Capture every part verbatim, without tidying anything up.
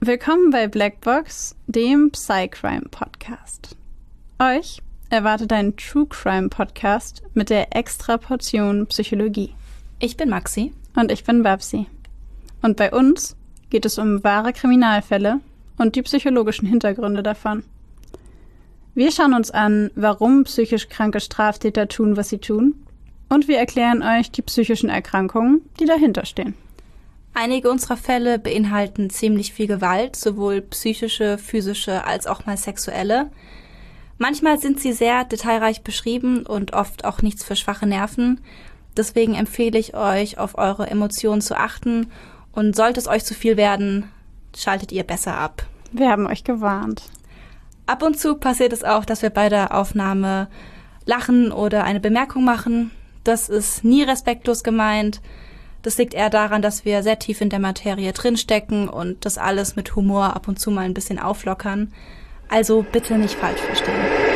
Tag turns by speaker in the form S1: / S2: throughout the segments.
S1: Willkommen bei Blackbox, dem Psycrime-Podcast. Euch erwartet ein True-Crime-Podcast mit der extra Portion Psychologie.
S2: Ich bin Maxi.
S1: Und ich bin Babsi. Und bei uns geht es um wahre Kriminalfälle und die psychologischen Hintergründe davon. Wir schauen uns an, warum psychisch kranke Straftäter tun, was sie tun. Und wir erklären euch die psychischen Erkrankungen, die dahinter stehen.
S2: Einige unserer Fälle beinhalten ziemlich viel Gewalt, sowohl psychische, physische als auch mal sexuelle. Manchmal sind sie sehr detailreich beschrieben und oft auch nichts für schwache Nerven. Deswegen empfehle ich euch, auf eure Emotionen zu achten. Und sollte es euch zu viel werden, schaltet ihr besser ab.
S1: Wir haben euch gewarnt.
S2: Ab und zu passiert es auch, dass wir bei der Aufnahme lachen oder eine Bemerkung machen. Das ist nie respektlos gemeint. Das liegt eher daran, dass wir sehr tief in der Materie drinstecken und das alles mit Humor ab und zu mal ein bisschen auflockern. Also bitte nicht falsch verstehen.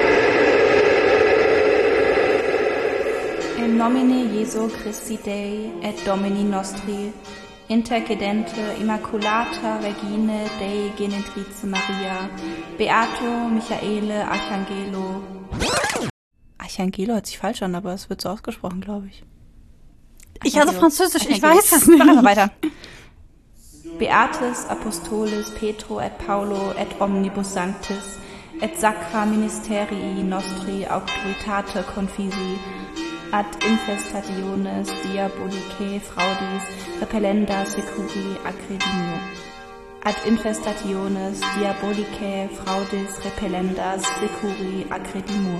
S2: In nomine Jesu Christi Dei et Domini nostri, intercedente Immaculata Regine Dei Genetrice Maria, Beato Michaele Archangelo. Archangelo hört sich falsch an, aber es wird so ausgesprochen, glaube ich.
S1: Ich hasse Französisch, ich weiß es nicht.
S2: Mach einfach weiter. Beatis Apostolis Petro et Paulo et omnibus sanctis et sacra ministerii nostri auctoritate confisi ad infestationes diabolicae fraudis repellenda securi accredimur. Ad infestationes diabolicae fraudis repellenda securi accredimur.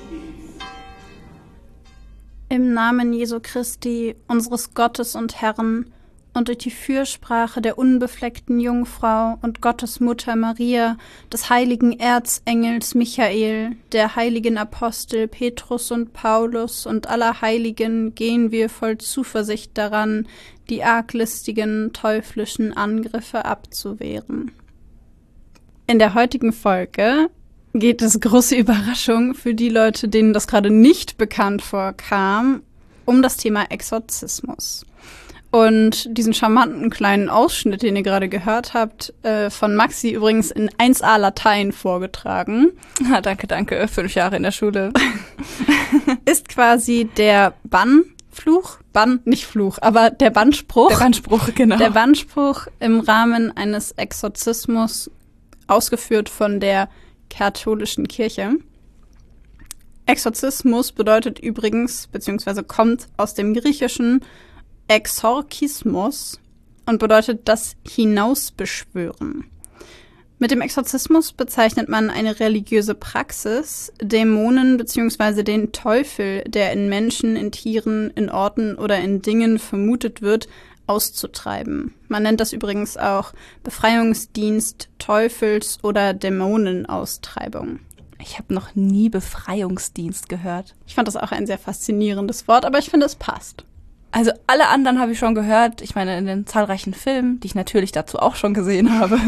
S1: Im Namen Jesu Christi, unseres Gottes und Herrn, und durch die Fürsprache der unbefleckten Jungfrau und Gottes Mutter Maria, des heiligen Erzengels Michael, der heiligen Apostel Petrus und Paulus und aller Heiligen, gehen wir voll Zuversicht daran, die arglistigen teuflischen Angriffe abzuwehren. In der heutigen Folge geht es, große Überraschung für die Leute, denen das gerade nicht bekannt vorkam, um das Thema Exorzismus. Und diesen charmanten kleinen Ausschnitt, den ihr gerade gehört habt, äh, von Maxi übrigens in eins a Latein vorgetragen.
S2: Ah, danke, danke. Fünf Jahre in der Schule.
S1: Ist quasi der Bannfluch, Bann, nicht Fluch, aber der Bannspruch.
S2: Der Bannspruch, genau.
S1: Der Bannspruch im Rahmen eines Exorzismus, ausgeführt von der katholischen Kirche. Exorzismus bedeutet übrigens, beziehungsweise kommt aus dem Griechischen Exorkismus und bedeutet das Hinausbeschwören. Mit dem Exorzismus bezeichnet man eine religiöse Praxis, Dämonen beziehungsweise den Teufel, der in Menschen, in Tieren, in Orten oder in Dingen vermutet wird, auszutreiben. Man nennt das übrigens auch Befreiungsdienst, Teufels- oder Dämonenaustreibung.
S2: Ich habe noch nie Befreiungsdienst gehört.
S1: Ich fand das auch ein sehr faszinierendes Wort, aber ich finde, es passt.
S2: Also alle anderen habe ich schon gehört. Ich meine, in den zahlreichen Filmen, die ich natürlich dazu auch schon gesehen habe.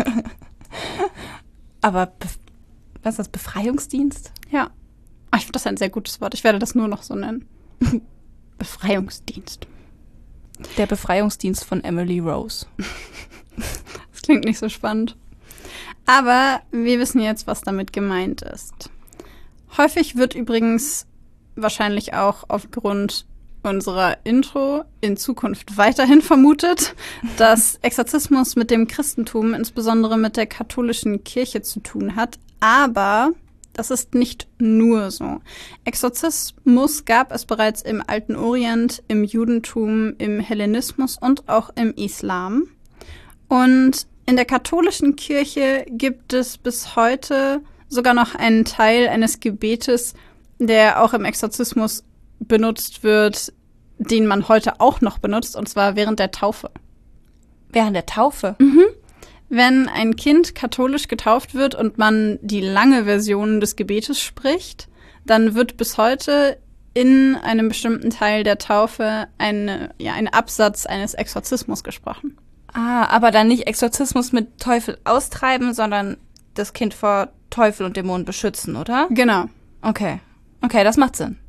S2: Aber Be- was ist das, Befreiungsdienst?
S1: Ja. Ach, ich finde das ein sehr gutes Wort. Ich werde das nur noch so nennen. Befreiungsdienst.
S2: Der Befreiungsdienst von Emily Rose.
S1: Das klingt nicht so spannend. Aber wir wissen jetzt, was damit gemeint ist. Häufig wird übrigens wahrscheinlich auch aufgrund unserer Intro in Zukunft weiterhin vermutet, dass Exorzismus mit dem Christentum, insbesondere mit der katholischen Kirche, zu tun hat. Aber das ist nicht nur so. Exorzismus gab es bereits im Alten Orient, im Judentum, im Hellenismus und auch im Islam. Und in der katholischen Kirche gibt es bis heute sogar noch einen Teil eines Gebetes, der auch im Exorzismus benutzt wird, den man heute auch noch benutzt, und zwar während der Taufe.
S2: Während der Taufe?
S1: Mhm. Wenn ein Kind katholisch getauft wird und man die lange Version des Gebetes spricht, dann wird bis heute in einem bestimmten Teil der Taufe eine, ja, ein Absatz eines Exorzismus gesprochen.
S2: Ah, aber dann nicht Exorzismus mit Teufel austreiben, sondern das Kind vor Teufel und Dämonen beschützen, oder?
S1: Genau.
S2: Okay. Okay, das macht Sinn.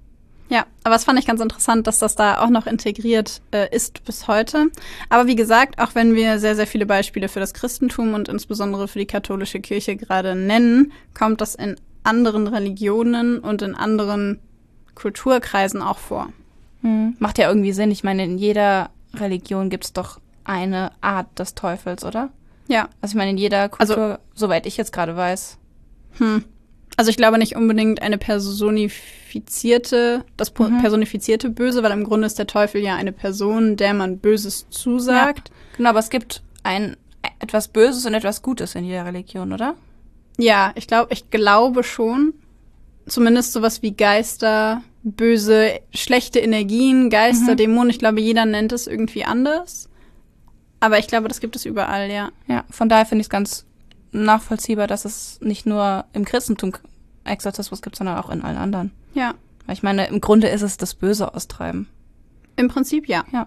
S1: Ja, aber das fand ich ganz interessant, dass das da auch noch integriert äh, ist bis heute. Aber wie gesagt, auch wenn wir sehr, sehr viele Beispiele für das Christentum und insbesondere für die katholische Kirche gerade nennen, kommt das in anderen Religionen und in anderen Kulturkreisen auch vor.
S2: Hm. Macht ja irgendwie Sinn. Ich meine, in jeder Religion gibt es doch eine Art des Teufels, oder?
S1: Ja.
S2: Also ich meine, in jeder Kultur,
S1: also,
S2: soweit ich jetzt gerade weiß.
S1: Hm. Also ich glaube nicht unbedingt eine personifizierte, das mhm. personifizierte Böse, weil im Grunde ist der Teufel ja eine Person, der man Böses zusagt.
S2: Ja, genau, aber es gibt ein etwas Böses und etwas Gutes in jeder Religion, oder?
S1: Ja, ich glaube, ich glaube schon. Zumindest sowas wie Geister, böse, schlechte Energien, Geister, mhm. Dämonen. Ich glaube, jeder nennt es irgendwie anders. Aber ich glaube, das gibt es überall, ja.
S2: Ja, von daher finde ich es ganz nachvollziehbar, dass es nicht nur im Christentum Exorzismus gibt, sondern auch in allen anderen.
S1: Ja.
S2: Weil ich meine, im Grunde ist es das Böse austreiben.
S1: Im Prinzip ja.
S2: Ja.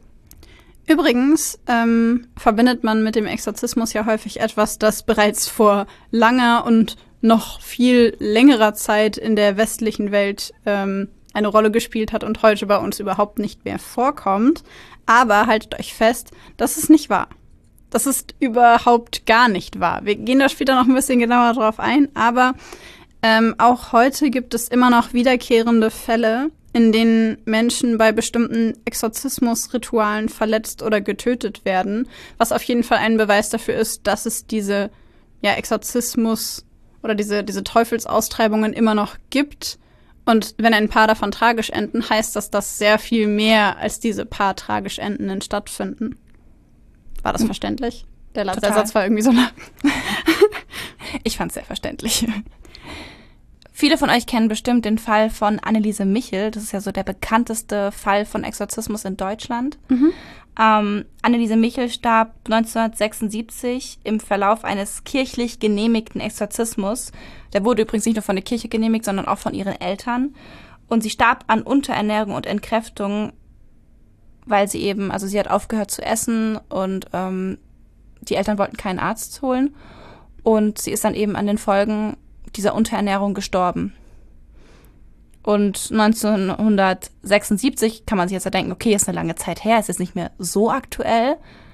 S1: Übrigens ähm, verbindet man mit dem Exorzismus ja häufig etwas, das bereits vor langer und noch viel längerer Zeit in der westlichen Welt ähm, eine Rolle gespielt hat und heute bei uns überhaupt nicht mehr vorkommt. Aber haltet euch fest, das ist nicht wahr. Das ist überhaupt gar nicht wahr. Wir gehen da später noch ein bisschen genauer drauf ein, aber ähm, auch heute gibt es immer noch wiederkehrende Fälle, in denen Menschen bei bestimmten Exorzismusritualen verletzt oder getötet werden, was auf jeden Fall ein Beweis dafür ist, dass es diese ja, Exorzismus oder diese, diese Teufelsaustreibungen immer noch gibt. Und wenn ein paar davon tragisch enden, heißt das, dass sehr viel mehr als diese paar tragisch endenden stattfinden. War das verständlich? Der, La- der Satz war irgendwie so lang.
S2: Ich fand es sehr verständlich. Viele von euch kennen bestimmt den Fall von Anneliese Michel. Das ist ja so der bekannteste Fall von Exorzismus in Deutschland.
S1: Mhm.
S2: Ähm, Anneliese Michel starb neunzehnhundertsechsundsiebzig im Verlauf eines kirchlich genehmigten Exorzismus. Der wurde übrigens nicht nur von der Kirche genehmigt, sondern auch von ihren Eltern. Und sie starb an Unterernährung und Entkräftung, weil sie eben, also sie hat aufgehört zu essen und ähm, die Eltern wollten keinen Arzt holen. Und sie ist dann eben an den Folgen dieser Unterernährung gestorben. Und neunzehnhundertsechsundsiebzig kann man sich jetzt ja denken, okay, ist eine lange Zeit her, ist jetzt nicht mehr so aktuell.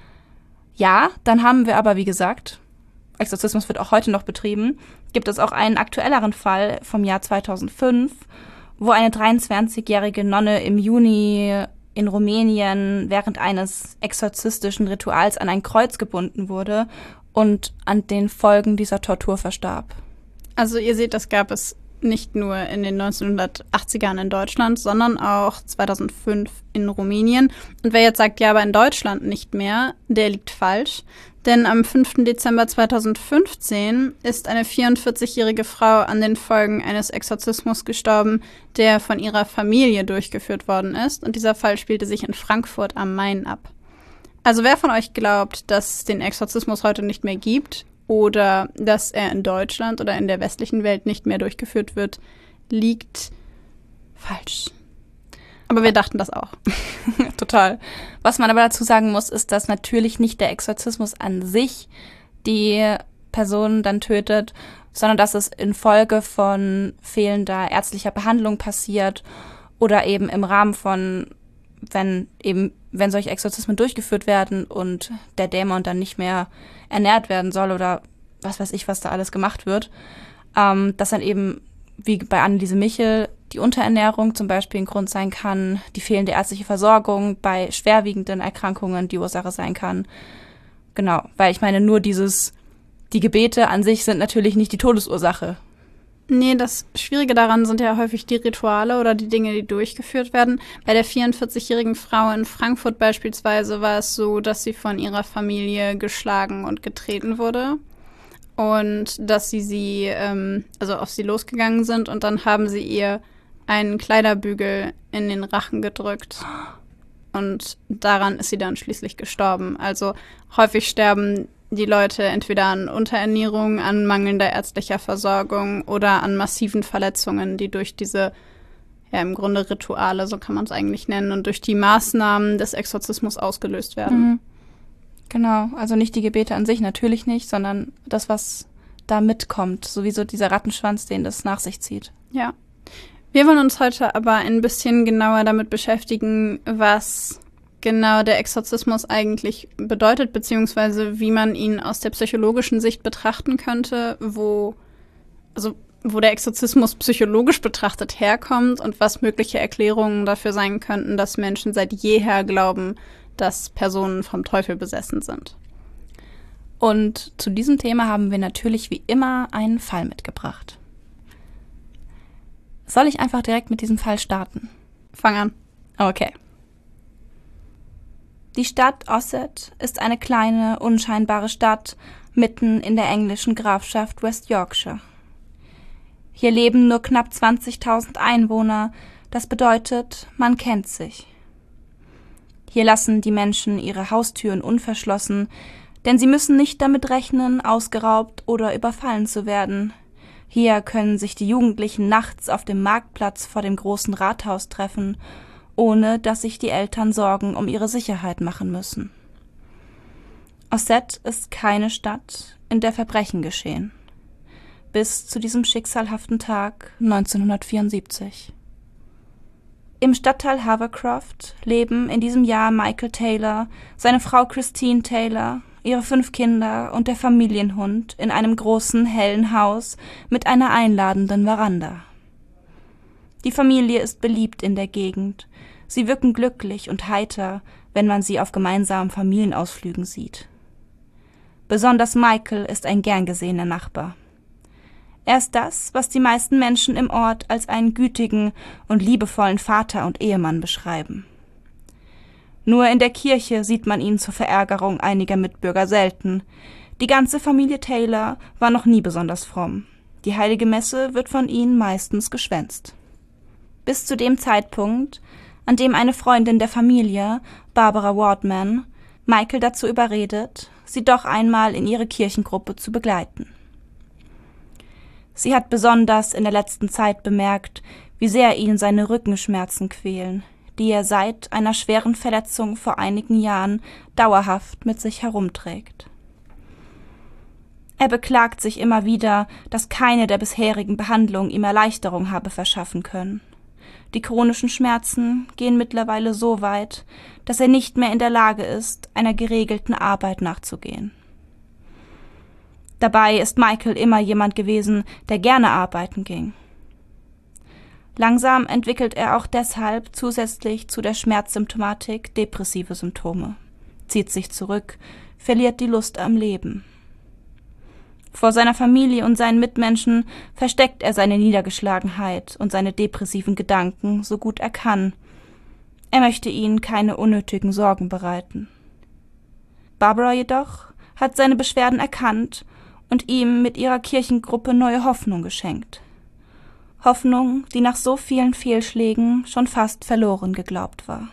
S2: Ja, dann haben wir aber, wie gesagt, Exorzismus wird auch heute noch betrieben, gibt es auch einen aktuelleren Fall vom Jahr zweitausendfünf, wo eine dreiundzwanzigjährige Nonne im Juni in Rumänien während eines exorzistischen Rituals an ein Kreuz gebunden wurde und an den Folgen dieser Tortur verstarb.
S1: Also ihr seht, das gab es nicht nur in den neunzehnhundertachtzigern in Deutschland, sondern auch zweitausendfünf in Rumänien. Und wer jetzt sagt, ja, aber in Deutschland nicht mehr, der liegt falsch. Denn am fünften Dezember zweitausendfünfzehn ist eine vierundvierzigjährige Frau an den Folgen eines Exorzismus gestorben, der von ihrer Familie durchgeführt worden ist. Und dieser Fall spielte sich in Frankfurt am Main ab. Also wer von euch glaubt, dass es den Exorzismus heute nicht mehr gibt oder dass er in Deutschland oder in der westlichen Welt nicht mehr durchgeführt wird, liegt falsch. Aber wir dachten das auch.
S2: Total. Was man aber dazu sagen muss, ist, dass natürlich nicht der Exorzismus an sich die Person dann tötet, sondern dass es infolge von fehlender ärztlicher Behandlung passiert oder eben im Rahmen von, wenn eben, wenn solche Exorzismen durchgeführt werden und der Dämon dann nicht mehr ernährt werden soll oder was weiß ich, was da alles gemacht wird, ähm, dass dann eben, wie bei Anneliese Michel, die Unterernährung zum Beispiel ein Grund sein kann, die fehlende ärztliche Versorgung bei schwerwiegenden Erkrankungen die Ursache sein kann. Genau, weil ich meine, nur dieses, die Gebete an sich sind natürlich nicht die Todesursache.
S1: Nee, das Schwierige daran sind ja häufig die Rituale oder die Dinge, die durchgeführt werden. Bei der vierundvierzigjährigen Frau in Frankfurt beispielsweise war es so, dass sie von ihrer Familie geschlagen und getreten wurde. Und dass sie sie, ähm, also auf sie losgegangen sind und dann haben sie ihr einen Kleiderbügel in den Rachen gedrückt. Und daran ist sie dann schließlich gestorben. Also häufig sterben die Leute entweder an Unterernährung, an mangelnder ärztlicher Versorgung oder an massiven Verletzungen, die durch diese, ja im Grunde Rituale, so kann man es eigentlich nennen, und durch die Maßnahmen des Exorzismus ausgelöst werden.
S2: Mhm. Genau, also nicht die Gebete an sich, natürlich nicht, sondern das, was da mitkommt, sowieso dieser Rattenschwanz, den das nach sich zieht.
S1: Ja. Wir wollen uns heute aber ein bisschen genauer damit beschäftigen, was genau der Exorzismus eigentlich bedeutet, beziehungsweise wie man ihn aus der psychologischen Sicht betrachten könnte, wo, also wo der Exorzismus psychologisch betrachtet herkommt und was mögliche Erklärungen dafür sein könnten, dass Menschen seit jeher glauben, dass Personen vom Teufel besessen sind.
S2: Und zu diesem Thema haben wir natürlich wie immer einen Fall mitgebracht. Soll ich einfach direkt mit diesem Fall starten?
S1: Fang an.
S2: Okay. Die Stadt Ossett ist eine kleine, unscheinbare Stadt mitten in der englischen Grafschaft West Yorkshire. Hier leben nur knapp zwanzigtausend Einwohner, das bedeutet, man kennt sich. Hier lassen die Menschen ihre Haustüren unverschlossen, denn sie müssen nicht damit rechnen, ausgeraubt oder überfallen zu werden. Hier können sich die Jugendlichen nachts auf dem Marktplatz vor dem großen Rathaus treffen, ohne dass sich die Eltern Sorgen um ihre Sicherheit machen müssen. Ossett ist keine Stadt, in der Verbrechen geschehen. Bis zu diesem schicksalhaften Tag neunzehnhundertvierundsiebzig. Im Stadtteil Havercroft leben in diesem Jahr Michael Taylor, seine Frau Christine Taylor, ihre fünf Kinder und der Familienhund in einem großen, hellen Haus mit einer einladenden Veranda. Die Familie ist beliebt in der Gegend. Sie wirken glücklich und heiter, wenn man sie auf gemeinsamen Familienausflügen sieht. Besonders Michael ist ein gern gesehener Nachbar. Er ist das, was die meisten Menschen im Ort als einen gütigen und liebevollen Vater und Ehemann beschreiben. Nur in der Kirche sieht man ihn zur Verärgerung einiger Mitbürger selten. Die ganze Familie Taylor war noch nie besonders fromm. Die heilige Messe wird von ihnen meistens geschwänzt. Bis zu dem Zeitpunkt, an dem eine Freundin der Familie, Barbara Wardman, Michael dazu überredet, sie doch einmal in ihre Kirchengruppe zu begleiten. Sie hat besonders in der letzten Zeit bemerkt, wie sehr ihn seine Rückenschmerzen quälen, die er seit einer schweren Verletzung vor einigen Jahren dauerhaft mit sich herumträgt. Er beklagt sich immer wieder, dass keine der bisherigen Behandlungen ihm Erleichterung habe verschaffen können. Die chronischen Schmerzen gehen mittlerweile so weit, dass er nicht mehr in der Lage ist, einer geregelten Arbeit nachzugehen. Dabei ist Michael immer jemand gewesen, der gerne arbeiten ging. Langsam entwickelt er auch deshalb zusätzlich zu der Schmerzsymptomatik depressive Symptome, zieht sich zurück, verliert die Lust am Leben. Vor seiner Familie und seinen Mitmenschen versteckt er seine Niedergeschlagenheit und seine depressiven Gedanken so gut er kann. Er möchte ihnen keine unnötigen Sorgen bereiten. Barbara jedoch hat seine Beschwerden erkannt und ihm mit ihrer Kirchengruppe neue Hoffnung geschenkt. Hoffnung, die nach so vielen Fehlschlägen schon fast verloren geglaubt war.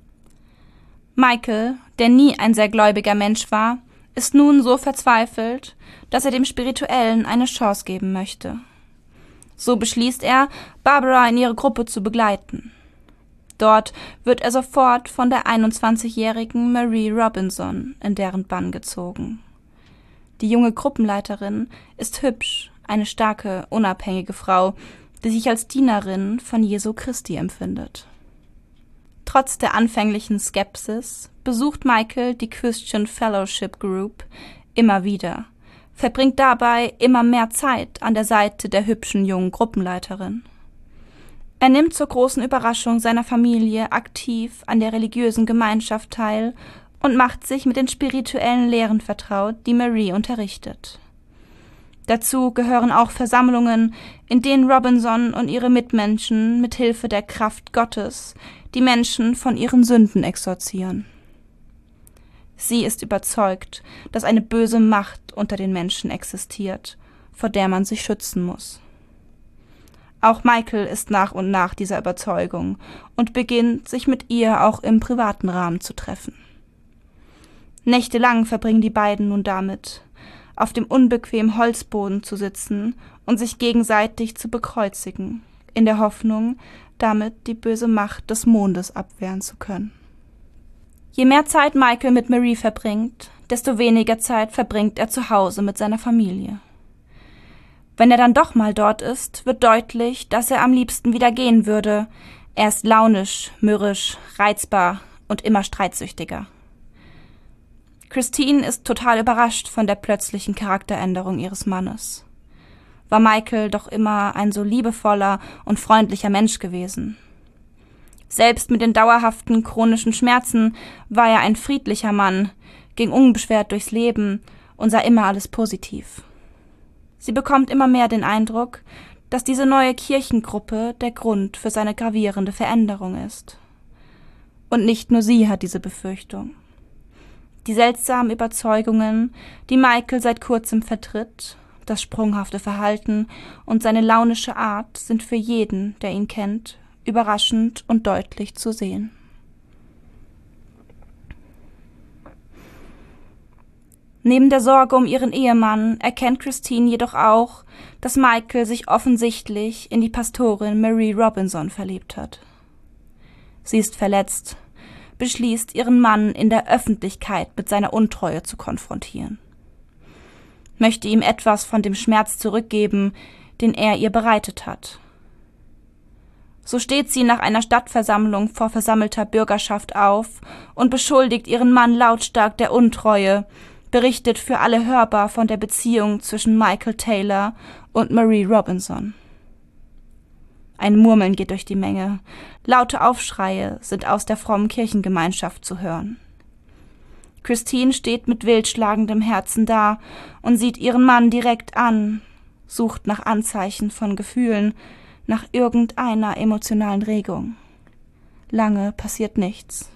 S2: Michael, der nie ein sehr gläubiger Mensch war, ist nun so verzweifelt, dass er dem Spirituellen eine Chance geben möchte. So beschließt er, Barbara in ihre Gruppe zu begleiten. Dort wird er sofort von der einundzwanzigjährigen Marie Robinson in deren Bann gezogen. Die junge Gruppenleiterin ist hübsch, eine starke, unabhängige Frau, die sich als Dienerin von Jesu Christi empfindet. Trotz der anfänglichen Skepsis besucht Michael die Christian Fellowship Group immer wieder, verbringt dabei immer mehr Zeit an der Seite der hübschen jungen Gruppenleiterin. Er nimmt zur großen Überraschung seiner Familie aktiv an der religiösen Gemeinschaft teil und macht sich mit den spirituellen Lehren vertraut, die Marie unterrichtet. Dazu gehören auch Versammlungen, in denen Robinson und ihre Mitmenschen mit Hilfe der Kraft Gottes die Menschen von ihren Sünden exorzieren. Sie ist überzeugt, dass eine böse Macht unter den Menschen existiert, vor der man sich schützen muss. Auch Michael ist nach und nach dieser Überzeugung und beginnt, sich mit ihr auch im privaten Rahmen zu treffen. Nächtelang verbringen die beiden nun damit, auf dem unbequemen Holzboden zu sitzen und sich gegenseitig zu bekreuzigen, in der Hoffnung, damit die böse Macht des Mondes abwehren zu können. Je mehr Zeit Michael mit Marie verbringt, desto weniger Zeit verbringt er zu Hause mit seiner Familie. Wenn er dann doch mal dort ist, wird deutlich, dass er am liebsten wieder gehen würde. Er ist launisch, mürrisch, reizbar und immer streitsüchtiger. Christine ist total überrascht von der plötzlichen Charakteränderung ihres Mannes. War Michael doch immer ein so liebevoller und freundlicher Mensch gewesen. Selbst mit den dauerhaften chronischen Schmerzen war er ein friedlicher Mann, ging unbeschwert durchs Leben und sah immer alles positiv. Sie bekommt immer mehr den Eindruck, dass diese neue Kirchengruppe der Grund für seine gravierende Veränderung ist. Und nicht nur sie hat diese Befürchtung. Die seltsamen Überzeugungen, die Michael seit kurzem vertritt, das sprunghafte Verhalten und seine launische Art sind für jeden, der ihn kennt, überraschend und deutlich zu sehen. Neben der Sorge um ihren Ehemann erkennt Christine jedoch auch, dass Michael sich offensichtlich in die Pastorin Marie Robinson verliebt hat. Sie ist verletzt, beschließt, ihren Mann in der Öffentlichkeit mit seiner Untreue zu konfrontieren. Möchte ihm etwas von dem Schmerz zurückgeben, den er ihr bereitet hat. So steht sie nach einer Stadtversammlung vor versammelter Bürgerschaft auf und beschuldigt ihren Mann lautstark der Untreue, berichtet für alle hörbar von der Beziehung zwischen Michael Taylor und Marie Robinson. Ein Murmeln geht durch die Menge, laute Aufschreie sind aus der frommen Kirchengemeinschaft zu hören. Christine steht mit wild schlagendem Herzen da und sieht ihren Mann direkt an, sucht nach Anzeichen von Gefühlen, nach irgendeiner emotionalen Regung. Lange passiert nichts.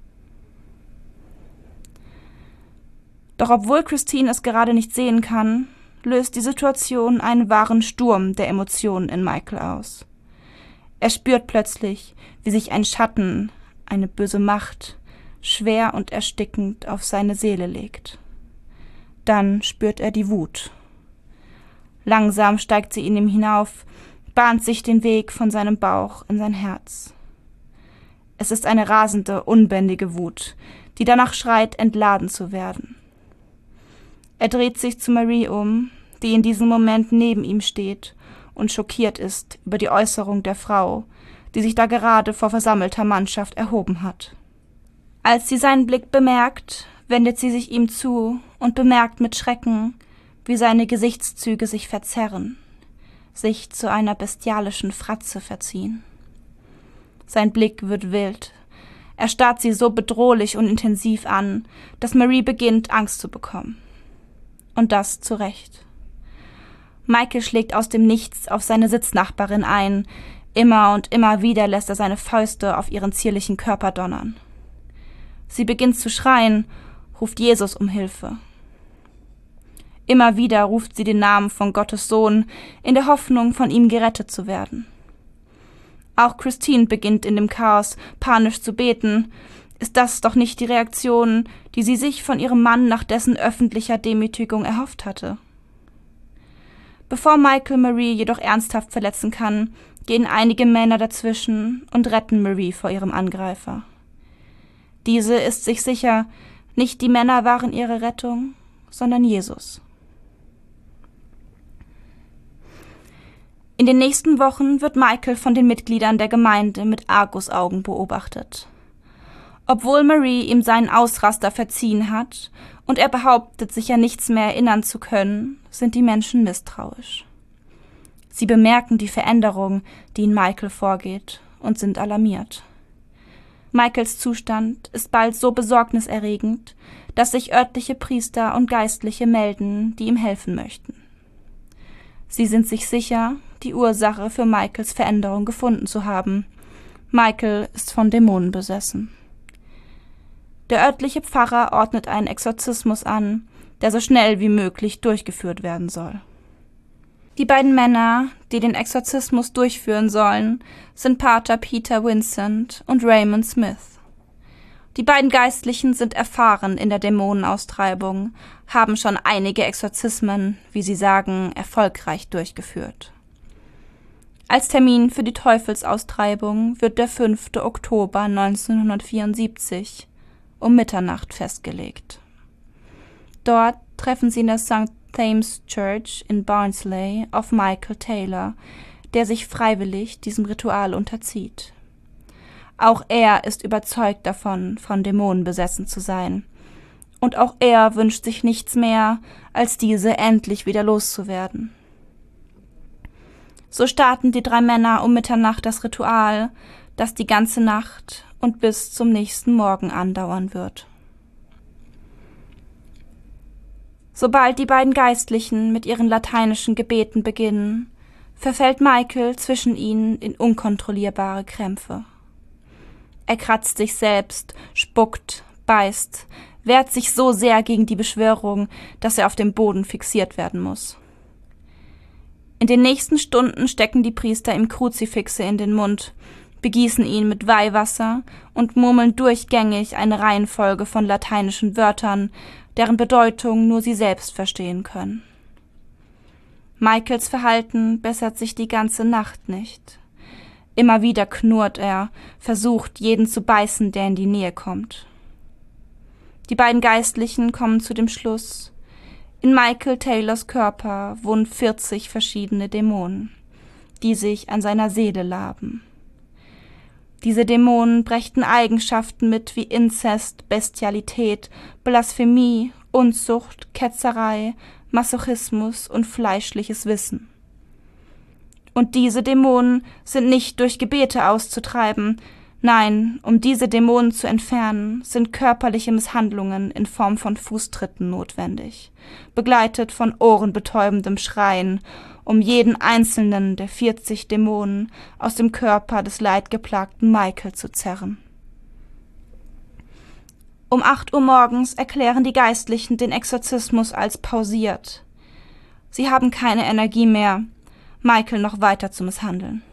S2: Doch obwohl Christine es gerade nicht sehen kann, löst die Situation einen wahren Sturm der Emotionen in Michael aus. Er spürt plötzlich, wie sich ein Schatten, eine böse Macht, schwer und erstickend auf seine Seele legt. Dann spürt er die Wut. Langsam steigt sie in ihm hinauf, bahnt sich den Weg von seinem Bauch in sein Herz. Es ist eine rasende, unbändige Wut, die danach schreit, entladen zu werden. Er dreht sich zu Marie um, die in diesem Moment neben ihm steht und schockiert ist über die Äußerung der Frau, die sich da gerade vor versammelter Mannschaft erhoben hat. Als sie seinen Blick bemerkt, wendet sie sich ihm zu und bemerkt mit Schrecken, wie seine Gesichtszüge sich verzerren, sich zu einer bestialischen Fratze verziehen. Sein Blick wird wild. Er starrt sie so bedrohlich und intensiv an, dass Marie beginnt, Angst zu bekommen. Und das zu Recht. Michael schlägt aus dem Nichts auf seine Sitznachbarin ein. Immer und immer wieder lässt er seine Fäuste auf ihren zierlichen Körper donnern. Sie beginnt zu schreien, ruft Jesus um Hilfe. Immer wieder ruft sie den Namen von Gottes Sohn, in der Hoffnung, von ihm gerettet zu werden. Auch Christine beginnt in dem Chaos panisch zu beten. Ist das doch nicht die Reaktion, die sie sich von ihrem Mann nach dessen öffentlicher Demütigung erhofft hatte? Bevor Michael Marie jedoch ernsthaft verletzen kann, gehen einige Männer dazwischen und retten Marie vor ihrem Angreifer. Diese ist sich sicher, nicht die Männer waren ihre Rettung, sondern Jesus. In den nächsten Wochen wird Michael von den Mitgliedern der Gemeinde mit Argusaugen beobachtet. Obwohl Marie ihm seinen Ausraster verziehen hat und er behauptet, sich an nichts mehr erinnern zu können, sind die Menschen misstrauisch. Sie bemerken die Veränderung, die in Michael vorgeht, und sind alarmiert. Michaels Zustand ist bald so besorgniserregend, dass sich örtliche Priester und Geistliche melden, die ihm helfen möchten. Sie sind sich sicher, die Ursache für Michaels Veränderung gefunden zu haben. Michael ist von Dämonen besessen. Der örtliche Pfarrer ordnet einen Exorzismus an, der so schnell wie möglich durchgeführt werden soll. Die beiden Männer, die den Exorzismus durchführen sollen, sind Pater Peter Vincent und Raymond Smith. Die beiden Geistlichen sind erfahren in der Dämonenaustreibung, haben schon einige Exorzismen, wie sie sagen, erfolgreich durchgeführt. Als Termin für die Teufelsaustreibung wird der fünfte Oktober neunzehnhundertvierundsiebzig um Mitternacht festgelegt. Dort treffen sie in der Sankt Thames Church in Barnsley auf Michael Taylor, der sich freiwillig diesem Ritual unterzieht. Auch er ist überzeugt davon, von Dämonen besessen zu sein. Und auch er wünscht sich nichts mehr, als diese endlich wieder loszuwerden. So starten die drei Männer um Mitternacht das Ritual, das die ganze Nacht und bis zum nächsten Morgen andauern wird. Sobald die beiden Geistlichen mit ihren lateinischen Gebeten beginnen, verfällt Michael zwischen ihnen in unkontrollierbare Krämpfe. Er kratzt sich selbst, spuckt, beißt, wehrt sich so sehr gegen die Beschwörung, dass er auf dem Boden fixiert werden muss. In den nächsten Stunden stecken die Priester ihm Kruzifixe in den Mund, begießen ihn mit Weihwasser und murmeln durchgängig eine Reihenfolge von lateinischen Wörtern, deren Bedeutung nur sie selbst verstehen können. Michaels Verhalten bessert sich die ganze Nacht nicht. Immer wieder knurrt er, versucht, jeden zu beißen, der in die Nähe kommt. Die beiden Geistlichen kommen zu dem Schluss: In Michael Taylors Körper wohnen vierzig verschiedene Dämonen, die sich an seiner Seele laben. Diese Dämonen brächten Eigenschaften mit wie Inzest, Bestialität, Blasphemie, Unzucht, Ketzerei, Masochismus und fleischliches Wissen. Und diese Dämonen sind nicht durch Gebete auszutreiben, nein, um diese Dämonen zu entfernen, sind körperliche Misshandlungen in Form von Fußtritten notwendig, begleitet von ohrenbetäubendem Schreien, um jeden einzelnen der vierzig Dämonen aus dem Körper des leidgeplagten Michael zu zerren. Um acht Uhr morgens erklären die Geistlichen den Exorzismus als pausiert. Sie haben keine Energie mehr, Michael noch weiter zu misshandeln.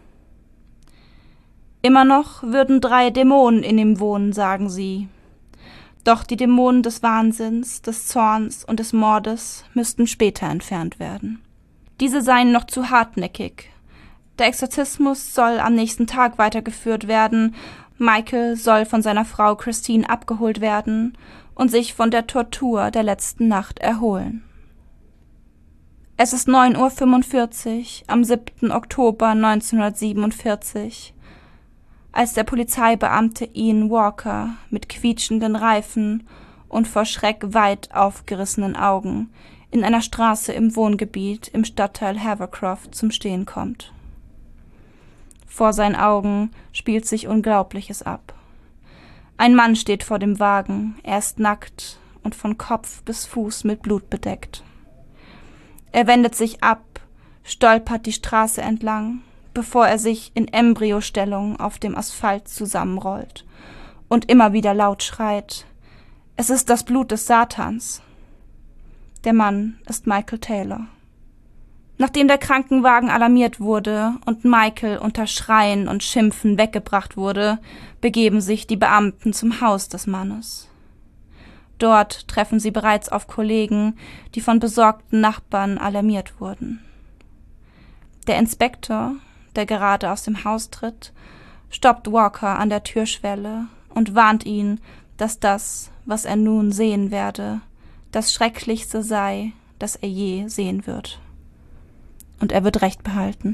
S2: Immer noch würden drei Dämonen in ihm wohnen, sagen sie. Doch die Dämonen des Wahnsinns, des Zorns und des Mordes müssten später entfernt werden. Diese seien noch zu hartnäckig. Der Exorzismus soll am nächsten Tag weitergeführt werden, Michael soll von seiner Frau Christine abgeholt werden und sich von der Tortur der letzten Nacht erholen. Es ist neun Uhr fünfundvierzig am siebten Oktober neunzehnhundertsiebenundvierzig, als der Polizeibeamte Ian Walker mit quietschenden Reifen und vor Schreck weit aufgerissenen Augen in einer Straße im Wohngebiet im Stadtteil Havercroft zum Stehen kommt. Vor seinen Augen spielt sich Unglaubliches ab. Ein Mann steht vor dem Wagen, er ist nackt und von Kopf bis Fuß mit Blut bedeckt. Er wendet sich ab, stolpert die Straße entlang, bevor er sich in Embryostellung auf dem Asphalt zusammenrollt und immer wieder laut schreit: Es ist das Blut des Satans. Der Mann ist Michael Taylor. Nachdem der Krankenwagen alarmiert wurde und Michael unter Schreien und Schimpfen weggebracht wurde, begeben sich die Beamten zum Haus des Mannes. Dort treffen sie bereits auf Kollegen, die von besorgten Nachbarn alarmiert wurden. Der Inspektor, der gerade aus dem Haus tritt, stoppt Walker an der Türschwelle und warnt ihn, dass das, was er nun sehen werde, das Schrecklichste sei, das er je sehen wird. Und er wird Recht behalten.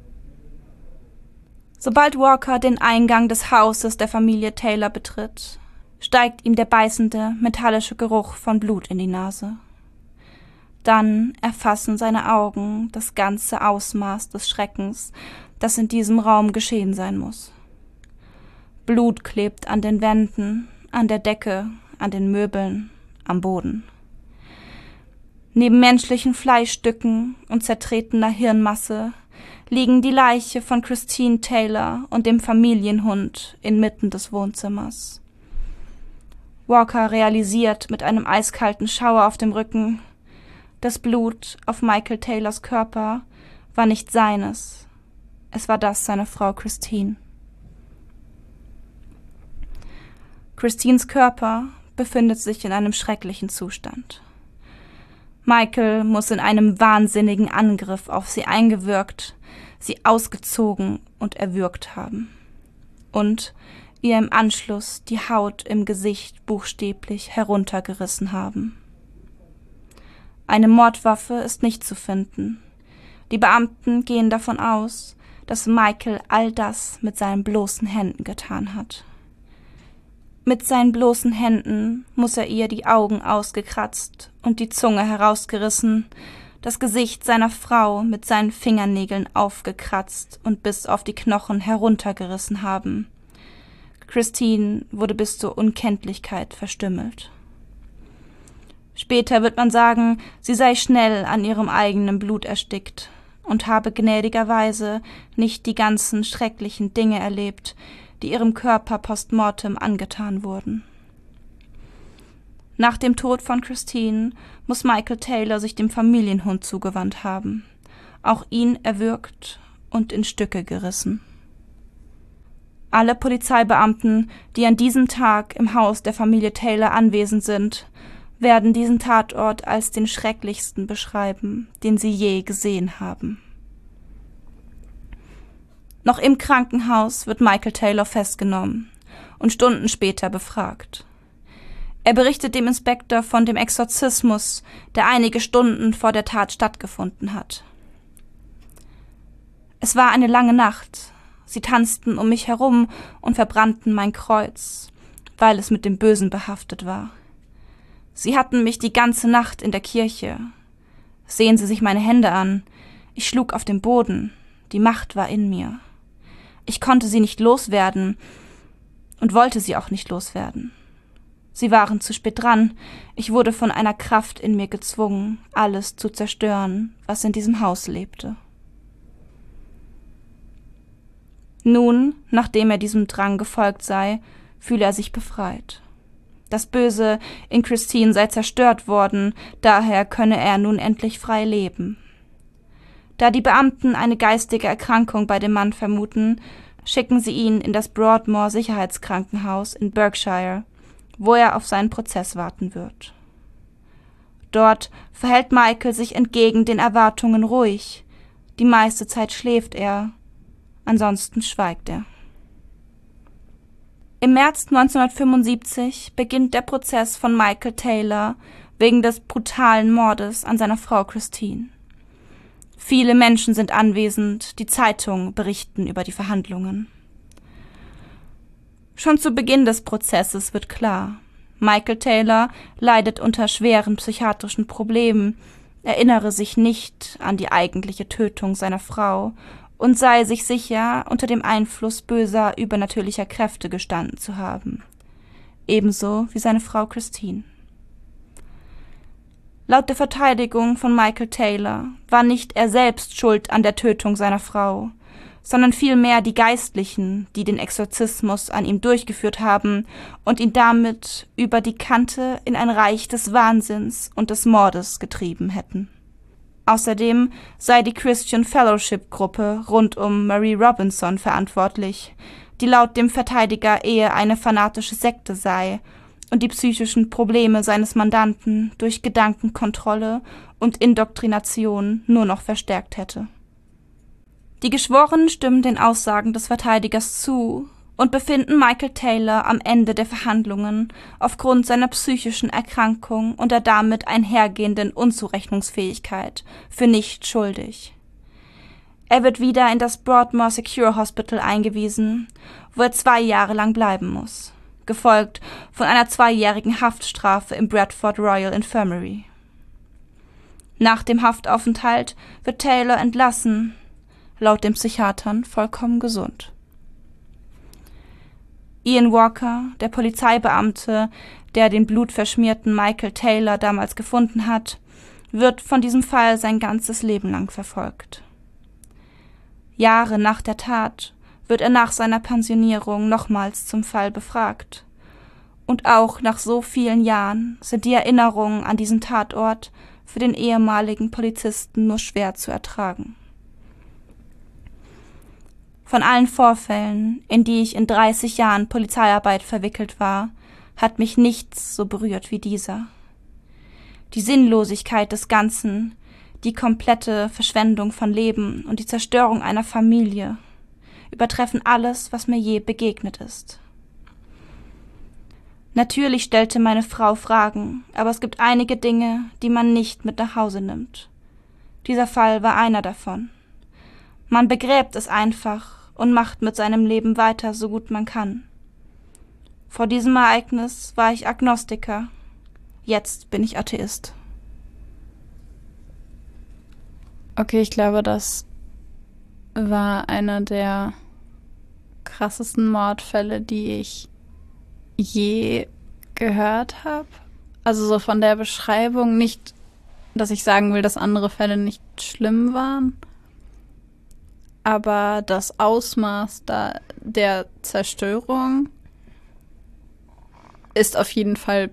S2: Sobald Walker den Eingang des Hauses der Familie Taylor betritt, steigt ihm der beißende, metallische Geruch von Blut in die Nase. Dann erfassen seine Augen das ganze Ausmaß des Schreckens, das in diesem Raum geschehen sein muss. Blut klebt an den Wänden, an der Decke, an den Möbeln, am Boden. Neben menschlichen Fleischstücken und zertretener Hirnmasse liegen die Leiche von Christine Taylor und dem Familienhund inmitten des Wohnzimmers. Walker realisiert mit einem eiskalten Schauer auf dem Rücken: Das Blut auf Michael Taylors Körper war nicht seines, es war das seiner Frau Christine. Christines Körper befindet sich in einem schrecklichen Zustand. Michael muss in einem wahnsinnigen Angriff auf sie eingewirkt, sie ausgezogen und erwürgt haben. Und ihr im Anschluss die Haut im Gesicht buchstäblich heruntergerissen haben. Eine Mordwaffe ist nicht zu finden. Die Beamten gehen davon aus, dass Michael all das mit seinen bloßen Händen getan hat. Mit seinen bloßen Händen muss er ihr die Augen ausgekratzt und die Zunge herausgerissen, das Gesicht seiner Frau mit seinen Fingernägeln aufgekratzt und bis auf die Knochen heruntergerissen haben. Christine wurde bis zur Unkenntlichkeit verstümmelt. Später wird man sagen, sie sei schnell an ihrem eigenen Blut erstickt und habe gnädigerweise nicht die ganzen schrecklichen Dinge erlebt, die ihrem Körper postmortem angetan wurden. Nach dem Tod von Christine muss Michael Taylor sich dem Familienhund zugewandt haben, auch ihn erwürgt und in Stücke gerissen. Alle Polizeibeamten, die an diesem Tag im Haus der Familie Taylor anwesend sind, werden diesen Tatort als den schrecklichsten beschreiben, den sie je gesehen haben. Noch im Krankenhaus wird Michael Taylor festgenommen und Stunden später befragt. Er berichtet dem Inspektor von dem Exorzismus, der einige Stunden vor der Tat stattgefunden hat. Es war eine lange Nacht. Sie tanzten um mich herum und verbrannten mein Kreuz, weil es mit dem Bösen behaftet war. Sie hatten mich die ganze Nacht in der Kirche. Sehen Sie sich meine Hände an. Ich schlug auf den Boden. Die Macht war in mir. Ich konnte sie nicht loswerden und wollte sie auch nicht loswerden. Sie waren zu spät dran. Ich wurde von einer Kraft in mir gezwungen, alles zu zerstören, was in diesem Haus lebte. Nun, nachdem er diesem Drang gefolgt sei, fühle er sich befreit. Das Böse in Christine sei zerstört worden, daher könne er nun endlich frei leben. Da die Beamten eine geistige Erkrankung bei dem Mann vermuten, schicken sie ihn in das Broadmoor Sicherheitskrankenhaus in Berkshire, wo er auf seinen Prozess warten wird. Dort verhält Michael sich entgegen den Erwartungen ruhig. Die meiste Zeit schläft er, ansonsten schweigt er. Im März neunzehnhundertfünfundsiebzig beginnt der Prozess von Michael Taylor wegen des brutalen Mordes an seiner Frau Christine. Viele Menschen sind anwesend, die Zeitungen berichten über die Verhandlungen. Schon zu Beginn des Prozesses wird klar, Michael Taylor leidet unter schweren psychiatrischen Problemen, erinnere sich nicht an die eigentliche Tötung seiner Frau und sei sich sicher, unter dem Einfluss böser, übernatürlicher Kräfte gestanden zu haben. Ebenso wie seine Frau Christine. Laut der Verteidigung von Michael Taylor war nicht er selbst schuld an der Tötung seiner Frau, sondern vielmehr die Geistlichen, die den Exorzismus an ihm durchgeführt haben und ihn damit über die Kante in ein Reich des Wahnsinns und des Mordes getrieben hätten. Außerdem sei die Christian Fellowship-Gruppe rund um Marie Robinson verantwortlich, die laut dem Verteidiger eher eine fanatische Sekte sei und die psychischen Probleme seines Mandanten durch Gedankenkontrolle und Indoktrination nur noch verstärkt hätte. Die Geschworenen stimmen den Aussagen des Verteidigers zu und befinden Michael Taylor am Ende der Verhandlungen aufgrund seiner psychischen Erkrankung und der damit einhergehenden Unzurechnungsfähigkeit für nicht schuldig. Er wird wieder in das Broadmoor Secure Hospital eingewiesen, wo er zwei Jahre lang bleiben muss, gefolgt von einer zweijährigen Haftstrafe im Bradford Royal Infirmary. Nach dem Haftaufenthalt wird Taylor entlassen, laut den Psychiatern vollkommen gesund. Ian Walker, der Polizeibeamte, der den blutverschmierten Michael Taylor damals gefunden hat, wird von diesem Fall sein ganzes Leben lang verfolgt. Jahre nach der Tat wird er nach seiner Pensionierung nochmals zum Fall befragt. Und auch nach so vielen Jahren sind die Erinnerungen an diesen Tatort für den ehemaligen Polizisten nur schwer zu ertragen. Von allen Vorfällen, in die ich in dreißig Jahren Polizeiarbeit verwickelt war, hat mich nichts so berührt wie dieser. Die Sinnlosigkeit des Ganzen, die komplette Verschwendung von Leben und die Zerstörung einer Familie übertreffen alles, was mir je begegnet ist. Natürlich stellte meine Frau Fragen, aber es gibt einige Dinge, die man nicht mit nach Hause nimmt. Dieser Fall war einer davon. Man begräbt es einfach und macht mit seinem Leben weiter, so gut man kann. Vor diesem Ereignis war ich Agnostiker. Jetzt bin ich Atheist.
S1: Okay, ich glaube, das war einer der krassesten Mordfälle, die ich je gehört habe. Also so von der Beschreibung, nicht, dass ich sagen will, dass andere Fälle nicht schlimm waren, aber das Ausmaß da der Zerstörung ist auf jeden Fall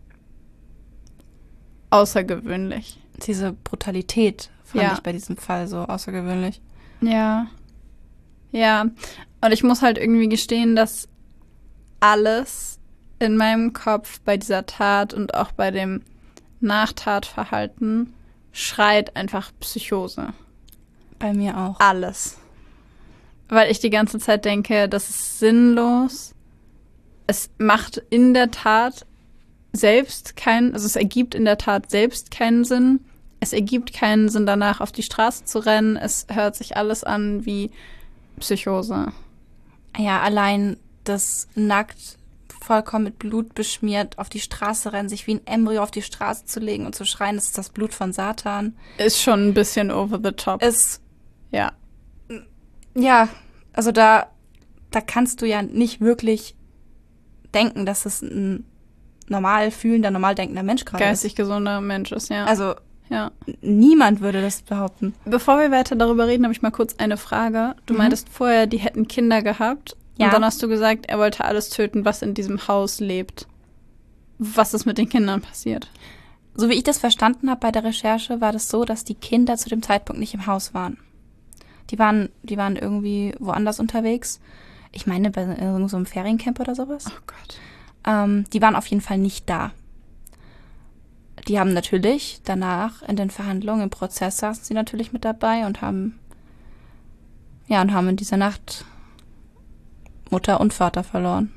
S1: außergewöhnlich.
S2: Diese Brutalität fand
S1: Ja.
S2: ich bei diesem Fall so außergewöhnlich.
S1: Ja. Ja. Und ich muss halt irgendwie gestehen, dass alles in meinem Kopf bei dieser Tat und auch bei dem Nachtatverhalten schreit einfach Psychose.
S2: Bei mir auch.
S1: Alles. Weil ich die ganze Zeit denke, das ist sinnlos. Es macht in der Tat selbst keinen, also es ergibt in der Tat selbst keinen Sinn. Es ergibt keinen Sinn, danach auf die Straße zu rennen. Es hört sich alles an wie Psychose.
S2: Ja, allein das nackt, vollkommen mit Blut beschmiert, auf die Straße rennen, sich wie ein Embryo auf die Straße zu legen und zu schreien, das ist das Blut von Satan.
S1: Ist schon ein bisschen over the top.
S2: Es,
S1: ja.
S2: ja, also da, da kannst du ja nicht wirklich denken, dass es ein normal fühlender, normal denkender Mensch gerade ist.
S1: Geistig gesunder Mensch ist, ja.
S2: Also
S1: ja.
S2: niemand würde das behaupten.
S1: Bevor wir weiter darüber reden, habe ich mal kurz eine Frage. Du
S2: Mhm.
S1: meintest vorher, die hätten Kinder gehabt.
S2: Ja.
S1: Und dann hast du gesagt, er wollte alles töten, was in diesem Haus lebt. Was ist mit den Kindern passiert?
S2: So wie ich das verstanden habe bei der Recherche, war das so, dass die Kinder zu dem Zeitpunkt nicht im Haus waren. Die waren, die waren irgendwie woanders unterwegs. Ich meine, bei irgendeinem so einem Feriencamp oder sowas.
S1: Oh Gott.
S2: Ähm, die waren auf jeden Fall nicht da. Die haben natürlich danach in den Verhandlungen, im Prozess saßen sie natürlich mit dabei und haben, ja, und haben in dieser Nacht Mutter und Vater verloren.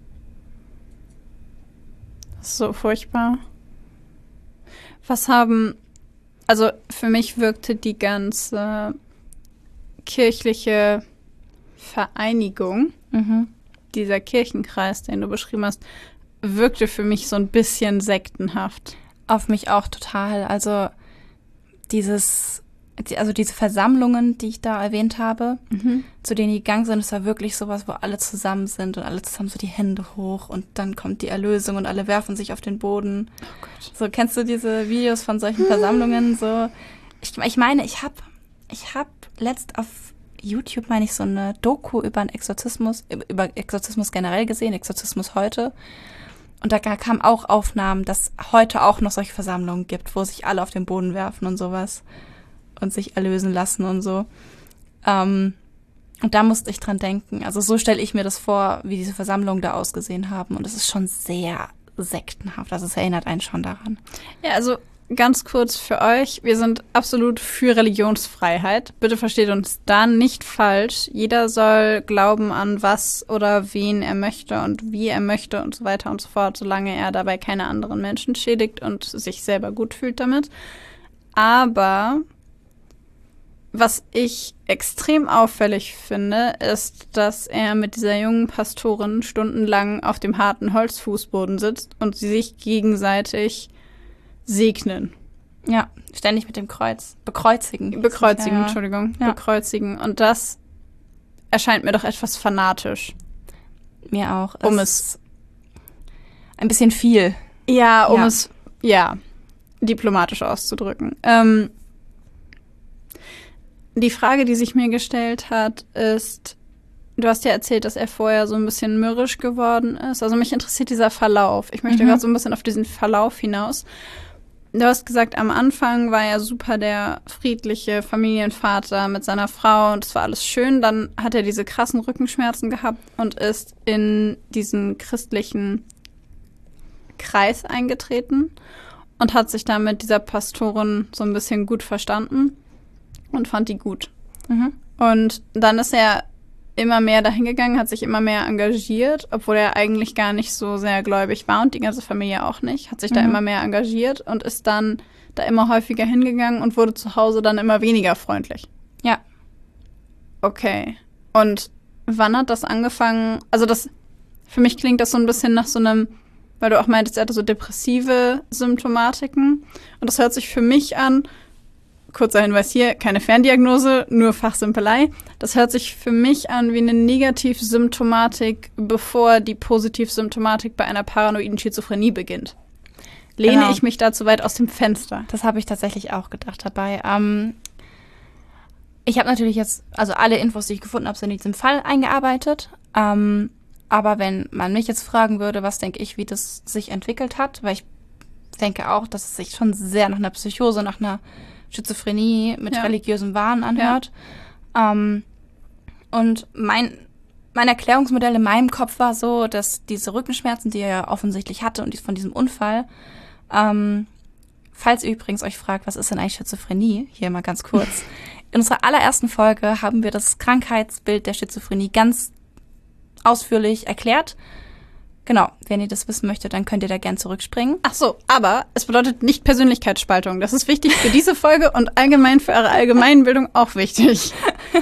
S1: Das ist so furchtbar. Was haben, also für mich wirkte die ganze kirchliche Vereinigung,
S2: Mhm.
S1: dieser Kirchenkreis, den du beschrieben hast, wirkte für mich so ein bisschen sektenhaft.
S2: Auf mich auch total. Also dieses, also diese Versammlungen, die ich da erwähnt habe,
S1: Mhm.
S2: zu denen die gegangen sind, es war wirklich sowas, wo alle zusammen sind und alle zusammen so die Hände hoch und dann kommt die Erlösung und alle werfen sich auf den Boden.
S1: Oh Gott.
S2: So, kennst du diese Videos von solchen Versammlungen? So, ich, ich meine, ich habe ich hab letzt auf YouTube, meine ich, so eine Doku über einen Exorzismus, über Exorzismus generell gesehen, Exorzismus heute. Und da kamen auch Aufnahmen, dass heute auch noch solche Versammlungen gibt, wo sich alle auf den Boden werfen und sowas und sich erlösen lassen und so. Ähm, und da musste ich dran denken. Also so stelle ich mir das vor, wie diese Versammlungen da ausgesehen haben. Und es ist schon sehr sektenhaft. Also es erinnert einen schon daran.
S1: Ja, also ganz kurz für euch. Wir sind absolut für Religionsfreiheit. Bitte versteht uns da nicht falsch. Jeder soll glauben an was oder wen er möchte und wie er möchte und so weiter und so fort, solange er dabei keine anderen Menschen schädigt und sich selber gut fühlt damit. Aber was ich extrem auffällig finde, ist, dass er mit dieser jungen Pastorin stundenlang auf dem harten Holzfußboden sitzt und sie sich gegenseitig segnen.
S2: Ja, ständig mit dem Kreuz. Bekreuzigen.
S1: Bekreuzigen,
S2: Ja, ja.
S1: Entschuldigung.
S2: Ja.
S1: Bekreuzigen. Und das erscheint mir doch etwas fanatisch.
S2: Mir auch.
S1: Um
S2: es ein bisschen viel.
S1: Ja, um
S2: Ja.
S1: es, ja, diplomatisch auszudrücken. Ähm, die Frage, die sich mir gestellt hat, ist, du hast ja erzählt, dass er vorher so ein bisschen mürrisch geworden ist. Also mich interessiert dieser Verlauf. Ich möchte
S2: Mhm.
S1: gerade so ein bisschen auf diesen Verlauf hinaus. Du hast gesagt, am Anfang war er super der friedliche Familienvater mit seiner Frau und es war alles schön. Dann hat er diese krassen Rückenschmerzen gehabt und ist in diesen christlichen Kreis eingetreten und hat sich da mit dieser Pastorin so ein bisschen gut verstanden und fand die gut.
S2: Mhm.
S1: Und dann ist er immer mehr dahin gegangen, hat sich immer mehr engagiert, obwohl er eigentlich gar nicht so sehr gläubig war und die ganze Familie auch nicht, hat sich mhm. da immer mehr engagiert und ist dann da immer häufiger hingegangen und wurde zu Hause dann immer weniger freundlich.
S2: Ja.
S1: Okay. Und wann hat das angefangen? Also das, für mich klingt das so ein bisschen nach so einem, weil du auch meintest, er hatte so depressive Symptomatiken. Und das hört sich für mich an, kurzer Hinweis hier, keine Ferndiagnose, nur Fachsimpelei. Das hört sich für mich an wie eine Negativsymptomatik, bevor die Positivsymptomatik bei einer paranoiden Schizophrenie beginnt. Lehne genau. ich mich da zu weit aus dem Fenster?
S2: Das habe ich tatsächlich auch gedacht dabei. Ähm, ich habe natürlich jetzt, also alle Infos, die ich gefunden habe, sind in diesem Fall eingearbeitet. Ähm, aber wenn man mich jetzt fragen würde, was denke ich, wie das sich entwickelt hat, weil ich denke auch, dass es sich schon sehr nach einer Psychose, nach einer Schizophrenie mit ja. religiösem Wahn anhört. Ja. Ähm, und mein, mein Erklärungsmodell in meinem Kopf war so, dass diese Rückenschmerzen, die er ja offensichtlich hatte und die von diesem Unfall, ähm, falls ihr übrigens euch fragt, was ist denn eigentlich Schizophrenie, hier mal ganz kurz. In unserer allerersten Folge haben wir das Krankheitsbild der Schizophrenie ganz ausführlich erklärt. Genau, wenn ihr das wissen möchtet, dann könnt ihr da gern zurückspringen.
S1: Ach so, aber es bedeutet nicht Persönlichkeitsspaltung. Das ist wichtig für diese Folge und allgemein für eure Allgemeinbildung auch wichtig.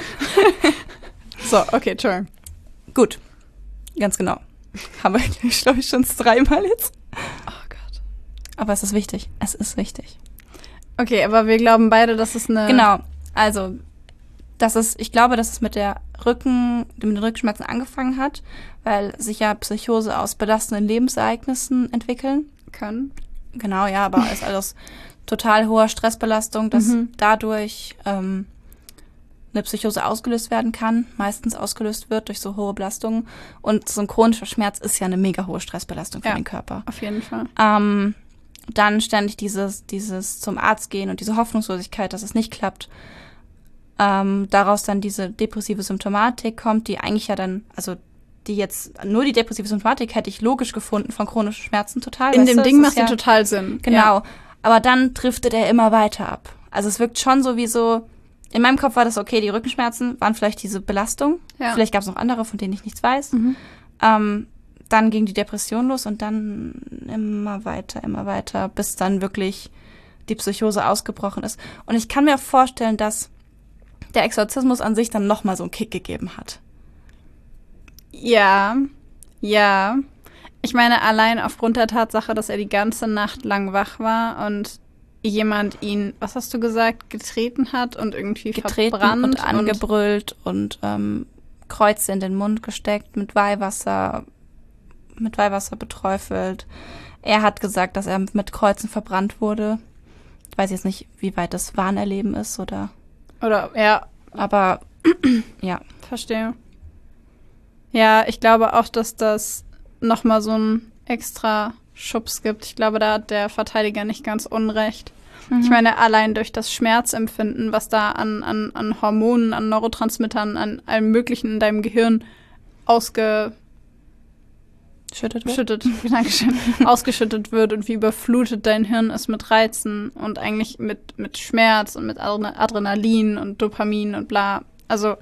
S1: So, okay, Entschuldigung.
S2: Gut, ganz genau. Haben wir, glaube ich, schon dreimal jetzt.
S1: Oh Gott.
S2: Aber es ist wichtig. Es ist wichtig.
S1: Okay, aber wir glauben beide, dass es eine...
S2: Genau, also, dass es, ich glaube, dass es mit der Rücken, mit den Rückenschmerzen angefangen hat, weil sich ja Psychose aus belastenden Lebensereignissen entwickeln
S1: können.
S2: Genau, ja, aber es ist alles total hoher Stressbelastung, dass mhm. dadurch ähm, eine Psychose ausgelöst werden kann, meistens ausgelöst wird durch so hohe Belastungen. Und so ein chronischer Schmerz ist ja eine mega hohe Stressbelastung für
S1: ja,
S2: den Körper.
S1: Auf jeden Fall.
S2: Ähm, dann ständig dieses, dieses zum Arzt gehen und diese Hoffnungslosigkeit, dass es nicht klappt. Ähm, daraus dann diese depressive Symptomatik kommt, die eigentlich ja dann, also die jetzt, nur die depressive Symptomatik hätte ich logisch gefunden von chronischen Schmerzen total.
S1: In dem du, Ding macht ja total Sinn.
S2: Genau.
S1: Ja.
S2: Aber dann driftet er immer weiter ab. Also es wirkt schon so wie so, in meinem Kopf war das okay, die Rückenschmerzen waren vielleicht diese Belastung. Ja. Vielleicht gab es noch andere, von denen ich nichts weiß. Mhm. Ähm, dann ging die Depression los und dann immer weiter, immer weiter, bis dann wirklich die Psychose ausgebrochen ist. Und ich kann mir vorstellen, dass der Exorzismus an sich dann nochmal so einen Kick gegeben hat.
S1: Ja, ja. Ich meine, allein aufgrund der Tatsache, dass er die ganze Nacht lang wach war und jemand ihn, was hast du gesagt, getreten hat und irgendwie
S2: getreten
S1: verbrannt
S2: und angebrüllt und, und ähm, Kreuze in den Mund gesteckt, mit Weihwasser, mit Weihwasser beträufelt. Er hat gesagt, dass er mit Kreuzen verbrannt wurde. Ich weiß jetzt nicht, wie weit das Wahnerleben ist oder...
S1: Oder, ja.
S2: Aber, ja.
S1: Verstehe. Ja, ich glaube auch, dass das nochmal so einen extra Schubs gibt. Ich glaube, da hat der Verteidiger nicht ganz unrecht. Mhm. Ich meine, allein durch das Schmerzempfinden, was da an, an, an Hormonen, an Neurotransmittern, an allem Möglichen in deinem Gehirn ausge...
S2: Schüttet wird.
S1: Schüttet, Dankeschön. ausgeschüttet wird und wie überflutet dein Hirn ist mit Reizen und eigentlich mit, mit Schmerz und mit Adrenalin und Dopamin und bla. Also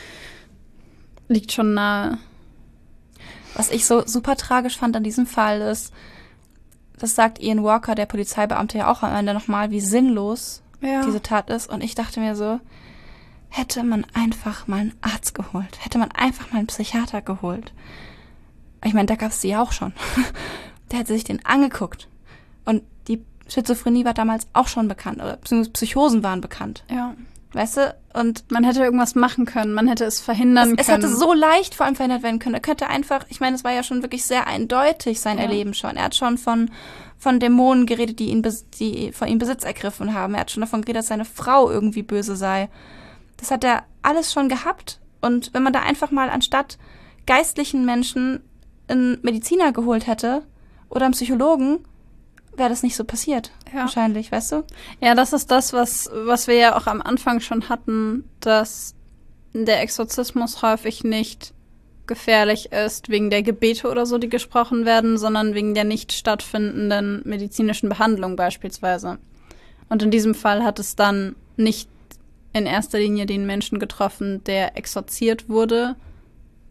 S1: liegt schon nahe.
S2: Was ich so super tragisch fand an diesem Fall ist, das sagt Ian Walker, der Polizeibeamte, ja auch am Ende nochmal, wie sinnlos ja. diese Tat ist. Und ich dachte mir so, hätte man einfach mal einen Arzt geholt, hätte man einfach mal einen Psychiater geholt. Ich meine, da gab es die ja auch schon. Der hätte sich den angeguckt. Und die Schizophrenie war damals auch schon bekannt. Oder beziehungsweise Psychosen waren bekannt.
S1: Ja.
S2: Weißt du? Und
S1: man hätte irgendwas machen können. Man hätte es verhindern
S2: es,
S1: können.
S2: Es hätte so leicht vor allem verhindert werden können. Er könnte einfach, ich meine, es war ja schon wirklich sehr eindeutig, sein ja. Erleben schon. Er hat schon von, von Dämonen geredet, die ihn, die von ihm Besitz ergriffen haben. Er hat schon davon geredet, dass seine Frau irgendwie böse sei. Das hat er alles schon gehabt. Und wenn man da einfach mal anstatt geistlichen Menschen einen Mediziner geholt hätte oder einen Psychologen, wäre das nicht so passiert. Ja. Wahrscheinlich, weißt du?
S1: Ja, das ist das, was, was wir ja auch am Anfang schon hatten, dass der Exorzismus häufig nicht gefährlich ist wegen der Gebete oder so, die gesprochen werden, sondern wegen der nicht stattfindenden medizinischen Behandlung beispielsweise. Und in diesem Fall hat es dann nicht in erster Linie den Menschen getroffen, der exorziert wurde,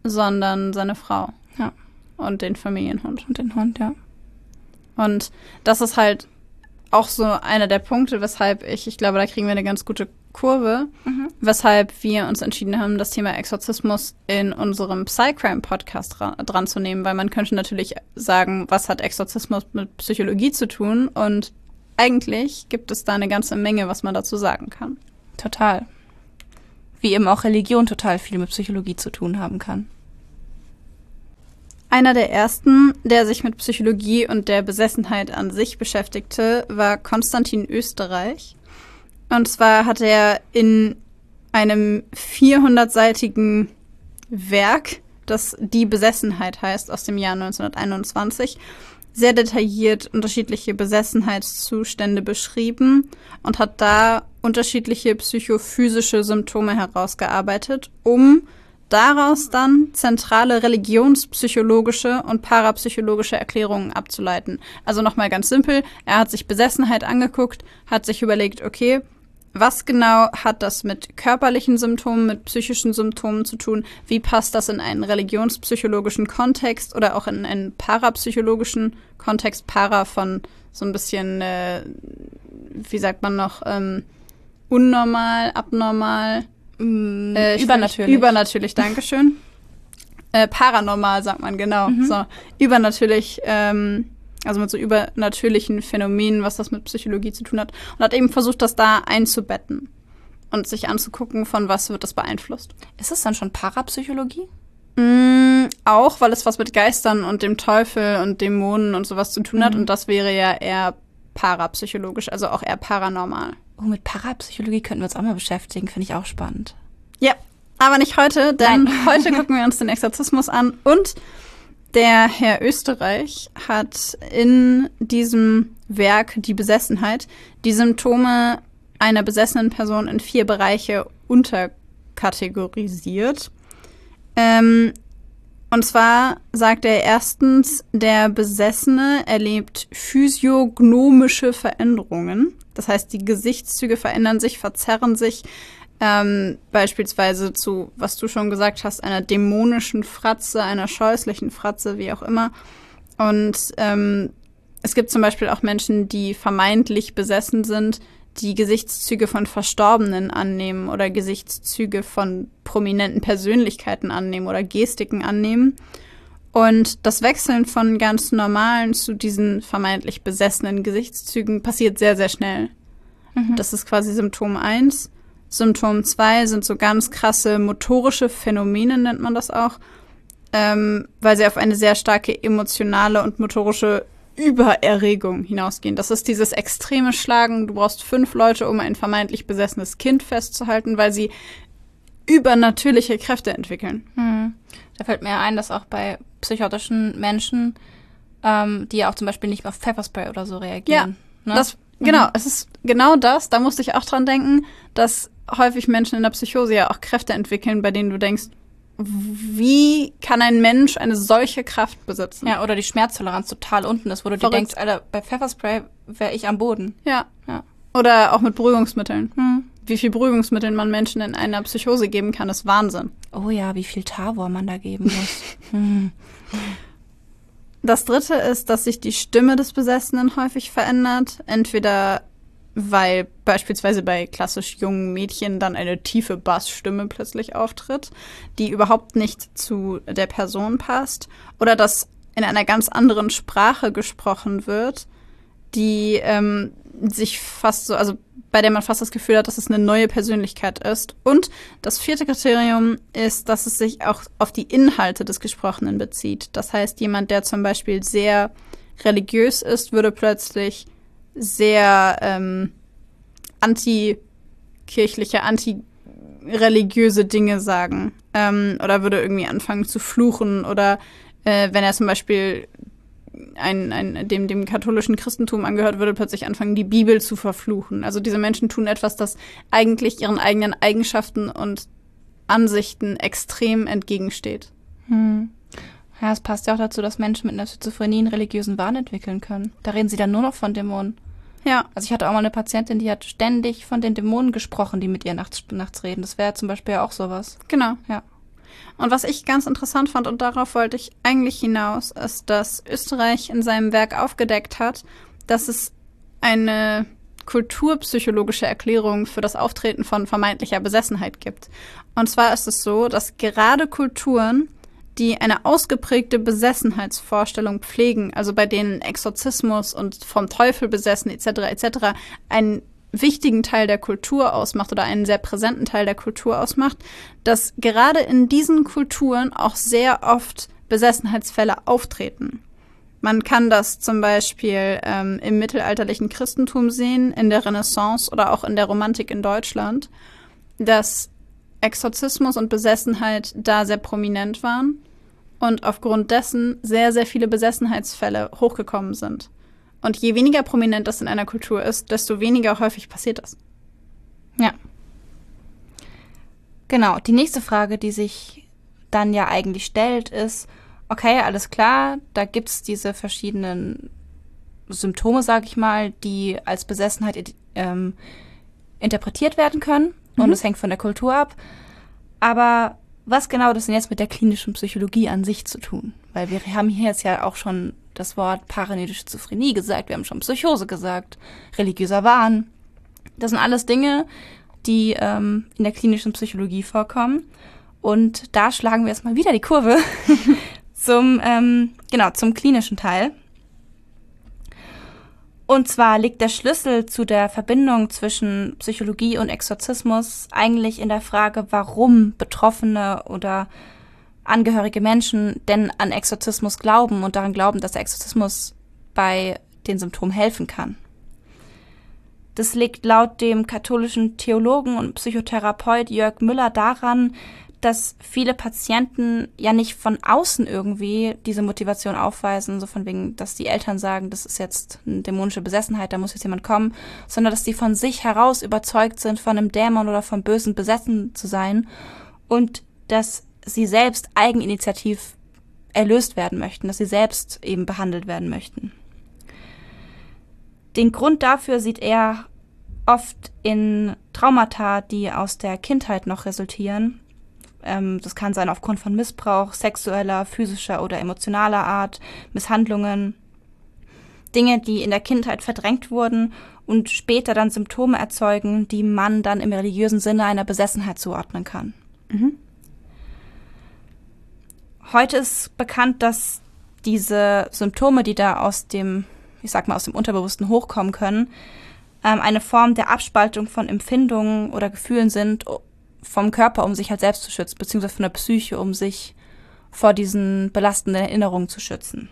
S1: sondern seine Frau.
S2: Ja.
S1: Und den Familienhund.
S2: Und den Hund, ja.
S1: Und das ist halt auch so einer der Punkte, weshalb ich, ich glaube, da kriegen wir eine ganz gute Kurve, mhm. weshalb wir uns entschieden haben, das Thema Exorzismus in unserem Psycrime-Podcast ra- dran zu nehmen, weil man könnte natürlich sagen, was hat Exorzismus mit Psychologie zu tun? Und eigentlich gibt es da eine ganze Menge, was man dazu sagen kann.
S2: Total. Wie eben auch Religion total viel mit Psychologie zu tun haben kann.
S1: Einer der ersten, der sich mit Psychologie und der Besessenheit an sich beschäftigte, war Konstantin Österreich. Und zwar hat er in einem vierhundertseitigen Werk, das Die Besessenheit heißt, aus dem Jahr neunzehnhunderteinundzwanzig, sehr detailliert unterschiedliche Besessenheitszustände beschrieben und hat da unterschiedliche psychophysische Symptome herausgearbeitet, um daraus dann zentrale religionspsychologische und parapsychologische Erklärungen abzuleiten. Also nochmal ganz simpel, er hat sich Besessenheit angeguckt, hat sich überlegt, okay, was genau hat das mit körperlichen Symptomen, mit psychischen Symptomen zu tun? Wie passt das in einen religionspsychologischen Kontext oder auch in einen parapsychologischen Kontext? Para von so ein bisschen, äh, wie sagt man noch, ähm, unnormal, abnormal,
S2: Mm,
S1: äh,
S2: übernatürlich.
S1: Übernatürlich, Dankeschön. äh, paranormal sagt man, genau.
S2: Mhm.
S1: So, übernatürlich, ähm, also mit so übernatürlichen Phänomenen, was das mit Psychologie zu tun hat. Und hat eben versucht, das da einzubetten und sich anzugucken, von was wird das beeinflusst.
S2: Ist es dann schon Parapsychologie?
S1: Mm, auch, weil es was mit Geistern und dem Teufel und Dämonen und sowas zu tun hat.
S2: Mhm.
S1: Und das wäre ja eher parapsychologisch, also auch eher paranormal.
S2: Oh, mit Parapsychologie könnten wir uns auch mal beschäftigen, finde ich auch spannend.
S1: Ja, aber nicht heute, denn
S2: Nein.
S1: heute gucken wir uns den Exorzismus an. Und der Herr Österreich hat in diesem Werk Die Besessenheit die Symptome einer besessenen Person in vier Bereiche unterkategorisiert. Ähm, und zwar sagt er erstens, der Besessene erlebt physiognomische Veränderungen. Das heißt, die Gesichtszüge verändern sich, verzerren sich, ähm, beispielsweise zu, was du schon gesagt hast, einer dämonischen Fratze, einer scheußlichen Fratze, wie auch immer. Und ähm, es gibt zum Beispiel auch Menschen, die vermeintlich besessen sind, die Gesichtszüge von Verstorbenen annehmen oder Gesichtszüge von prominenten Persönlichkeiten annehmen oder Gestiken annehmen. Und das Wechseln von ganz normalen zu diesen vermeintlich besessenen Gesichtszügen passiert sehr, sehr schnell. Mhm. Das ist quasi Symptom eins. Symptom zwei sind so ganz krasse motorische Phänomene, nennt man das auch, ähm, weil sie auf eine sehr starke emotionale und motorische Übererregung hinausgehen. Das ist dieses extreme Schlagen. Du brauchst fünf Leute, um ein vermeintlich besessenes Kind festzuhalten, weil sie übernatürliche Kräfte entwickeln.
S2: Hm. Da fällt mir ein, dass auch bei psychotischen Menschen, ähm, die ja auch zum Beispiel nicht auf Pfefferspray oder so reagieren.
S1: Ja,
S2: ne?
S1: das, genau.
S2: Mhm.
S1: Es ist genau das. Da musste ich auch dran denken, dass häufig Menschen in der Psychose ja auch Kräfte entwickeln, bei denen du denkst, wie kann ein Mensch eine solche Kraft besitzen?
S2: Ja, oder die Schmerztoleranz total unten ist, wo du dir
S1: Verrückt.
S2: denkst, Alter, bei Pfefferspray wäre ich am Boden.
S1: Ja.
S2: Ja.
S1: Oder auch mit Beruhigungsmitteln.
S2: Hm.
S1: Wie viel Beruhigungsmitteln man Menschen in einer Psychose geben kann, ist Wahnsinn.
S2: Oh ja, wie viel Tavor man da geben muss. hm.
S1: Das Dritte ist, dass sich die Stimme des Besessenen häufig verändert. Entweder weil beispielsweise bei klassisch jungen Mädchen dann eine tiefe Bassstimme plötzlich auftritt, die überhaupt nicht zu der Person passt. Oder dass in einer ganz anderen Sprache gesprochen wird, die ähm, sich fast so, also bei der man fast das Gefühl hat, dass es eine neue Persönlichkeit ist. Und das vierte Kriterium ist, dass es sich auch auf die Inhalte des Gesprochenen bezieht. Das heißt, jemand, der zum Beispiel sehr religiös ist, würde plötzlich sehr ähm, antikirchliche, antireligiöse Dinge sagen. Ähm, oder würde irgendwie anfangen zu fluchen. Oder äh, wenn er zum Beispiel ein, ein, dem, dem katholischen Christentum angehört, würde plötzlich anfangen, die Bibel zu verfluchen. Also diese Menschen tun etwas, das eigentlich ihren eigenen Eigenschaften und Ansichten extrem entgegensteht.
S2: Hm. Ja, es passt ja auch dazu, dass Menschen mit einer Schizophrenie einen religiösen Wahn entwickeln können. Da reden sie dann nur noch von Dämonen.
S1: Ja.
S2: Also ich hatte auch mal eine Patientin, die hat ständig von den Dämonen gesprochen, die mit ihr nachts, nachts reden. Das wäre zum Beispiel ja auch sowas.
S1: Genau.
S2: Ja.
S1: Und was ich ganz interessant fand, und darauf wollte ich eigentlich hinaus, ist, dass Österreich in seinem Werk aufgedeckt hat, dass es eine kulturpsychologische Erklärung für das Auftreten von vermeintlicher Besessenheit gibt. Und zwar ist es so, dass gerade Kulturen, die eine ausgeprägte Besessenheitsvorstellung pflegen, also bei denen Exorzismus und vom Teufel besessen et cetera et cetera einen wichtigen Teil der Kultur ausmacht oder einen sehr präsenten Teil der Kultur ausmacht, dass gerade in diesen Kulturen auch sehr oft Besessenheitsfälle auftreten. Man kann das zum Beispiel ähm, im mittelalterlichen Christentum sehen, in der Renaissance oder auch in der Romantik in Deutschland, dass Exorzismus und Besessenheit da sehr prominent waren und aufgrund dessen sehr, sehr viele Besessenheitsfälle hochgekommen sind. Und je weniger prominent das in einer Kultur ist, desto weniger häufig passiert das.
S2: Ja. Genau, die nächste Frage, die sich dann ja eigentlich stellt, ist, okay, alles klar, da gibt's diese verschiedenen Symptome, sag ich mal, die als Besessenheit ähm, interpretiert werden können. Mhm. Und es hängt von der Kultur ab. Aber was genau hat das denn jetzt mit der klinischen Psychologie an sich zu tun? Weil wir haben hier jetzt ja auch schon das Wort paranoide Schizophrenie gesagt, wir haben schon Psychose gesagt, religiöser Wahn. Das sind alles Dinge, die ähm, in der klinischen Psychologie vorkommen. Und da schlagen wir jetzt mal wieder die Kurve zum, ähm, genau, zum klinischen Teil. Und zwar liegt der Schlüssel zu der Verbindung zwischen Psychologie und Exorzismus eigentlich in der Frage, warum Betroffene oder angehörige Menschen denn an Exorzismus glauben und daran glauben, dass der Exorzismus bei den Symptomen helfen kann. Das liegt laut dem katholischen Theologen und Psychotherapeut Jörg Müller daran, dass viele Patienten ja nicht von außen irgendwie diese Motivation aufweisen, so von wegen, dass die Eltern sagen, das ist jetzt eine dämonische Besessenheit, da muss jetzt jemand kommen, sondern dass die von sich heraus überzeugt sind, von einem Dämon oder vom Bösen besessen zu sein und dass sie selbst eigeninitiativ erlöst werden möchten, dass sie selbst eben behandelt werden möchten. Den Grund dafür sieht er oft in Traumata, die aus der Kindheit noch resultieren. Ähm, das kann sein aufgrund von Missbrauch, sexueller, physischer oder emotionaler Art, Misshandlungen, Dinge, die in der Kindheit verdrängt wurden und später dann Symptome erzeugen, die man dann im religiösen Sinne einer Besessenheit zuordnen kann. Mhm. Heute ist bekannt, dass diese Symptome, die da aus dem, ich sag mal, aus dem Unterbewussten hochkommen können, ähm, eine Form der Abspaltung von Empfindungen oder Gefühlen sind vom Körper, um sich halt selbst zu schützen, beziehungsweise von der Psyche, um sich vor diesen belastenden Erinnerungen zu schützen.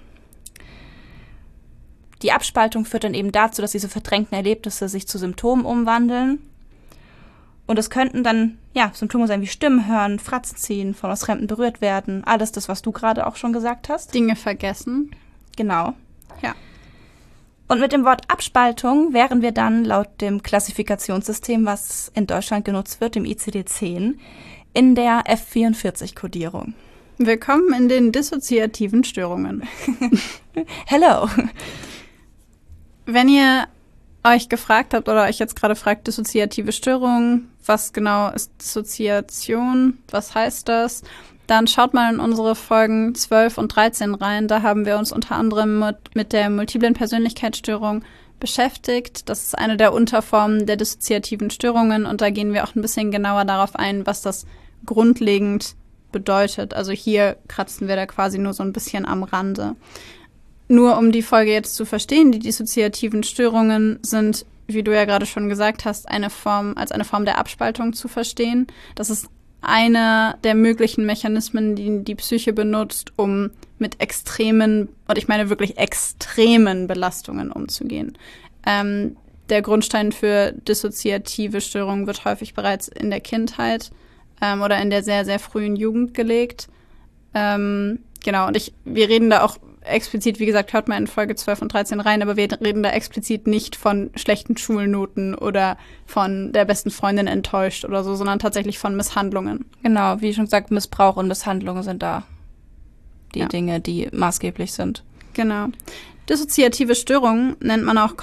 S2: Die Abspaltung führt dann eben dazu, dass diese verdrängten Erlebnisse sich zu Symptomen umwandeln. Und es könnten dann ja Symptome sein wie Stimmen hören, Fratzen ziehen, von aus Fremden berührt werden. Alles das, was du gerade auch schon gesagt hast.
S1: Dinge vergessen.
S2: Genau.
S1: Ja.
S2: Und mit dem Wort Abspaltung wären wir dann laut dem Klassifikationssystem, was in Deutschland genutzt wird, dem I C D zehn, in der F vierundvierzig-Kodierung.
S1: Willkommen in den dissoziativen Störungen.
S2: Hello.
S1: Wenn ihr euch gefragt habt oder euch jetzt gerade fragt, dissoziative Störungen, was genau ist Dissoziation, was heißt das, dann schaut mal in unsere Folgen zwölf und dreizehn rein. Da haben wir uns unter anderem mit, mit der multiplen Persönlichkeitsstörung beschäftigt. Das ist eine der Unterformen der dissoziativen Störungen und da gehen wir auch ein bisschen genauer darauf ein, was das grundlegend bedeutet. Also hier kratzen wir da quasi nur so ein bisschen am Rande. Nur um die Folge jetzt zu verstehen, die dissoziativen Störungen sind, wie du ja gerade schon gesagt hast, eine Form, als eine Form der Abspaltung zu verstehen. Das ist einer der möglichen Mechanismen, die die Psyche benutzt, um mit extremen, und ich meine wirklich extremen Belastungen umzugehen. Ähm, der Grundstein für dissoziative Störungen wird häufig bereits in der Kindheit ähm, oder in der sehr, sehr frühen Jugend gelegt. Ähm, genau, und ich, wir reden da auch explizit, wie gesagt, hört mal in Folge zwölf und dreizehn rein, aber wir reden da explizit nicht von schlechten Schulnoten oder von der besten Freundin enttäuscht oder so, sondern tatsächlich von Misshandlungen.
S2: Genau, wie schon gesagt, Missbrauch und Misshandlungen sind da die
S1: ja.
S2: Dinge, die maßgeblich sind.
S1: Genau. Dissoziative Störungen nennt man auch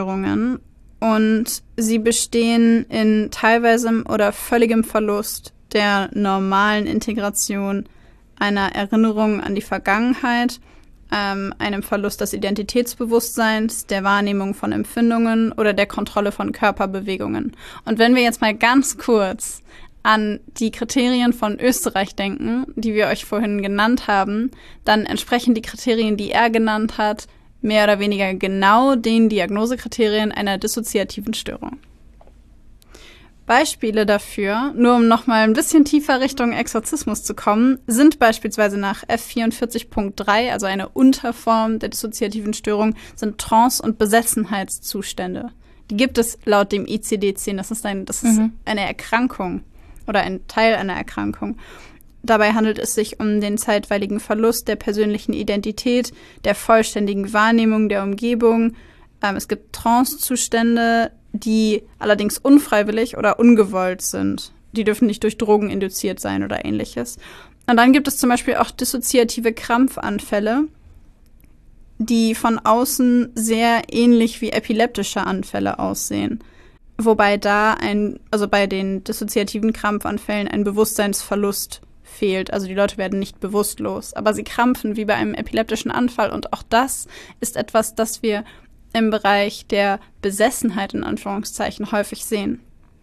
S1: Konversionsstörungen und sie bestehen in teilweisem oder völligem Verlust der normalen Integration einer Erinnerung an die Vergangenheit, ähm, einem Verlust des Identitätsbewusstseins, der Wahrnehmung von Empfindungen oder der Kontrolle von Körperbewegungen. Und wenn wir jetzt mal ganz kurz an die Kriterien von Österreich denken, die wir euch vorhin genannt haben, dann entsprechen die Kriterien, die er genannt hat, mehr oder weniger genau den Diagnosekriterien einer dissoziativen Störung. Beispiele dafür, nur um nochmal ein bisschen tiefer Richtung Exorzismus zu kommen, sind beispielsweise nach F vierundvierzig Punkt drei, also eine Unterform der dissoziativen Störung, sind Trance- und Besessenheitszustände. Die gibt es laut dem I C D zehn, das ist, ein, das ist mhm. eine Erkrankung oder ein Teil einer Erkrankung. Dabei handelt es sich um den zeitweiligen Verlust der persönlichen Identität, der vollständigen Wahrnehmung der Umgebung. Ähm, es gibt Trance-Zustände, die allerdings unfreiwillig oder ungewollt sind. Die dürfen nicht durch Drogen induziert sein oder ähnliches. Und dann gibt es zum Beispiel auch dissoziative Krampfanfälle, die von außen sehr ähnlich wie epileptische Anfälle aussehen. Wobei da ein, also bei den dissoziativen Krampfanfällen ein Bewusstseinsverlust fehlt. Also die Leute werden nicht bewusstlos, aber sie krampfen wie bei einem epileptischen Anfall. Und auch das ist etwas, das wir im Bereich der Besessenheit in Anführungszeichen häufig sehen.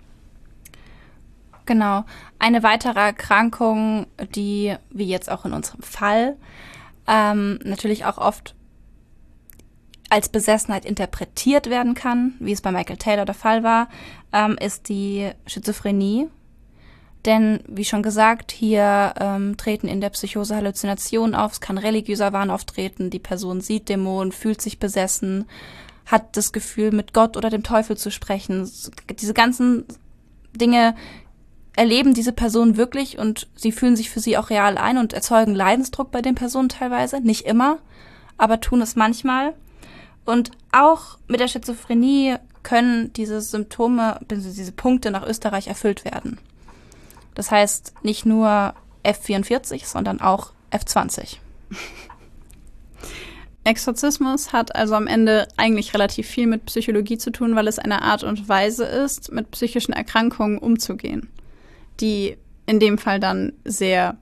S2: Genau. Eine weitere Erkrankung, die, wie jetzt auch in unserem Fall, ähm, natürlich auch oft als Besessenheit interpretiert werden kann, wie es bei Michael Taylor der Fall war, ähm, ist die Schizophrenie. Denn, wie schon gesagt, hier ähm, treten in der Psychose Halluzinationen auf, es kann religiöser Wahn auftreten, die Person sieht Dämonen, fühlt sich besessen, hat das Gefühl, mit Gott oder dem Teufel zu sprechen. Diese ganzen Dinge erleben diese Personen wirklich und sie fühlen sich für sie auch real ein und erzeugen Leidensdruck bei den Personen teilweise. Nicht immer, aber tun es manchmal. Und auch mit der Schizophrenie können diese Symptome, diese Punkte nach Österreich erfüllt werden. Das heißt nicht nur F vierundvierzig, sondern auch F zwanzig.
S1: Exorzismus hat also am Ende eigentlich relativ viel mit Psychologie zu tun, weil es eine Art und Weise ist, mit psychischen Erkrankungen umzugehen, die in dem Fall dann sehr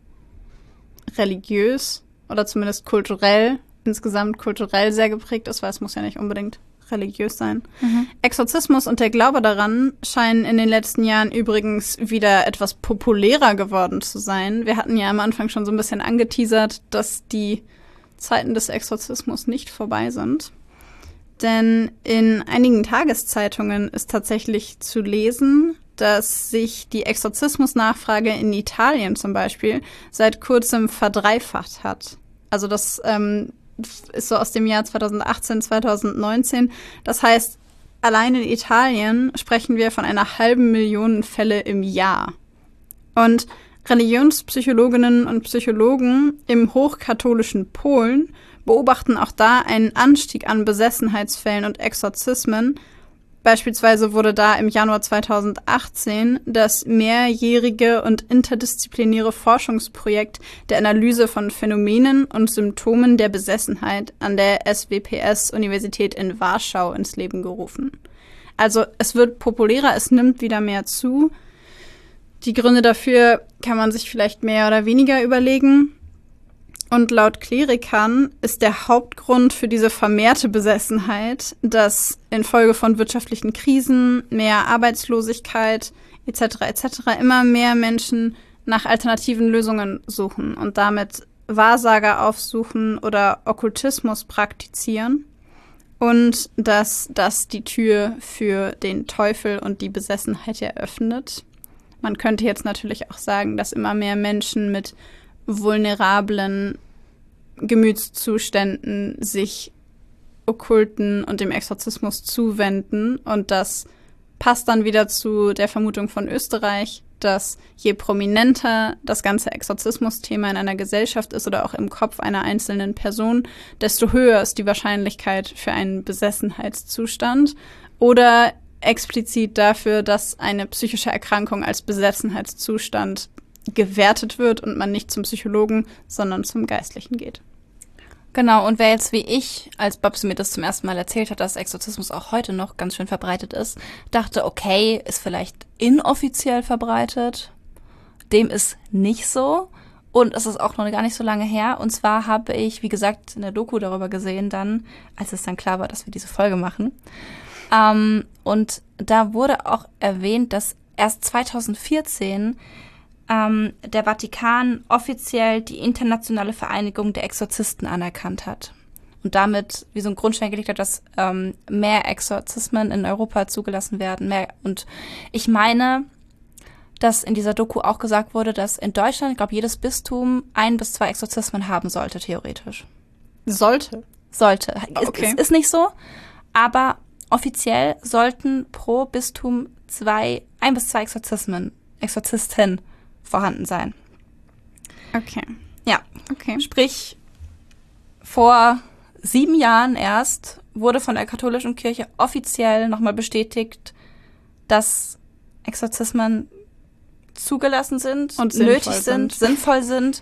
S1: religiös oder zumindest kulturell, insgesamt kulturell sehr geprägt ist, weil es muss ja nicht unbedingt religiös sein. Mhm. Exorzismus und der Glaube daran scheinen in den letzten Jahren übrigens wieder etwas populärer geworden zu sein. Wir hatten ja am Anfang schon so ein bisschen angeteasert, dass die Zeiten des Exorzismus nicht vorbei sind. Denn in einigen Tageszeitungen ist tatsächlich zu lesen, dass sich die Exorzismusnachfrage in Italien zum Beispiel seit kurzem verdreifacht hat. Also das ähm, ist so aus dem Jahr zweitausendachtzehn, zweitausendneunzehn. Das heißt, allein in Italien sprechen wir von einer halben Million Fälle im Jahr. Und Religionspsychologinnen und Psychologen im hochkatholischen Polen beobachten auch da einen Anstieg an Besessenheitsfällen und Exorzismen. Beispielsweise wurde da im Januar zweitausendachtzehn das mehrjährige und interdisziplinäre Forschungsprojekt der Analyse von Phänomenen und Symptomen der Besessenheit an der S W P S-Universität in Warschau ins Leben gerufen. Also es wird populärer, es nimmt wieder mehr zu. Die Gründe dafür kann man sich vielleicht mehr oder weniger überlegen. Und laut Klerikern ist der Hauptgrund für diese vermehrte Besessenheit, dass infolge von wirtschaftlichen Krisen, mehr Arbeitslosigkeit et cetera et cetera immer mehr Menschen nach alternativen Lösungen suchen und damit Wahrsager aufsuchen oder Okkultismus praktizieren und dass das die Tür für den Teufel und die Besessenheit eröffnet. Man könnte jetzt natürlich auch sagen, dass immer mehr Menschen mit vulnerablen Gemütszuständen sich Okkulten und dem Exorzismus zuwenden. Und das passt dann wieder zu der Vermutung von Österreich, dass je prominenter das ganze Exorzismus-Thema in einer Gesellschaft ist oder auch im Kopf einer einzelnen Person, desto höher ist die Wahrscheinlichkeit für einen Besessenheitszustand oder explizit dafür, dass eine psychische Erkrankung als Besessenheitszustand gewertet wird und man nicht zum Psychologen, sondern zum Geistlichen geht.
S2: Genau, und wer jetzt wie ich, als Babsi mir das zum ersten Mal erzählt hat, dass Exorzismus auch heute noch ganz schön verbreitet ist, dachte, okay, ist vielleicht inoffiziell verbreitet, dem ist nicht so. Und es ist auch noch gar nicht so lange her. Und zwar habe ich, wie gesagt, in der Doku darüber gesehen dann, als es dann klar war, dass wir diese Folge machen. Ähm, und da wurde auch erwähnt, dass erst zweitausendvierzehn ähm, der Vatikan offiziell die Internationale Vereinigung der Exorzisten anerkannt hat. Und damit wie so ein Grundstein gelegt hat, dass ähm, mehr Exorzismen in Europa zugelassen werden. Mehr. Und ich meine, dass in dieser Doku auch gesagt wurde, dass in Deutschland, ich glaube, jedes Bistum ein bis zwei Exorzismen haben sollte, theoretisch.
S1: Sollte?
S2: Sollte.
S1: Okay.
S2: Ist, ist nicht so, aber offiziell sollten pro Bistum zwei, ein bis zwei Exorzismen, Exorzisten vorhanden sein.
S1: Okay.
S2: Ja.
S1: Okay.
S2: Sprich, vor sieben Jahren erst wurde von der katholischen Kirche offiziell nochmal bestätigt, dass Exorzismen zugelassen sind,
S1: und
S2: nötig
S1: sind,
S2: sind, sinnvoll sind.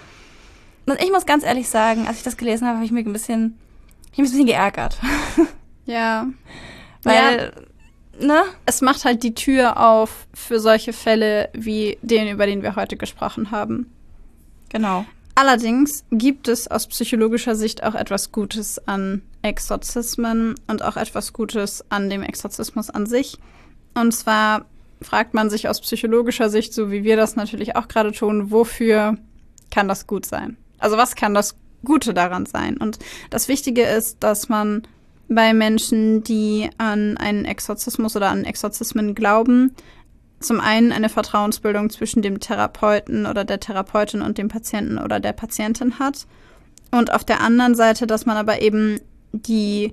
S2: Und ich muss ganz ehrlich sagen, als ich das gelesen habe, habe ich mich ein bisschen, ich mich ein bisschen geärgert.
S1: Ja.
S2: Weil, ja. ne?
S1: Es macht halt die Tür auf für solche Fälle wie den, über den wir heute gesprochen haben.
S2: Genau.
S1: Allerdings gibt es aus psychologischer Sicht auch etwas Gutes an Exorzismen und auch etwas Gutes an dem Exorzismus an sich. Und zwar fragt man sich aus psychologischer Sicht, so wie wir das natürlich auch gerade tun, wofür kann das gut sein? Also was kann das Gute daran sein? Und das Wichtige ist, dass man bei Menschen, die an einen Exorzismus oder an Exorzismen glauben, zum einen eine Vertrauensbildung zwischen dem Therapeuten oder der Therapeutin und dem Patienten oder der Patientin hat. Und auf der anderen Seite, dass man aber eben die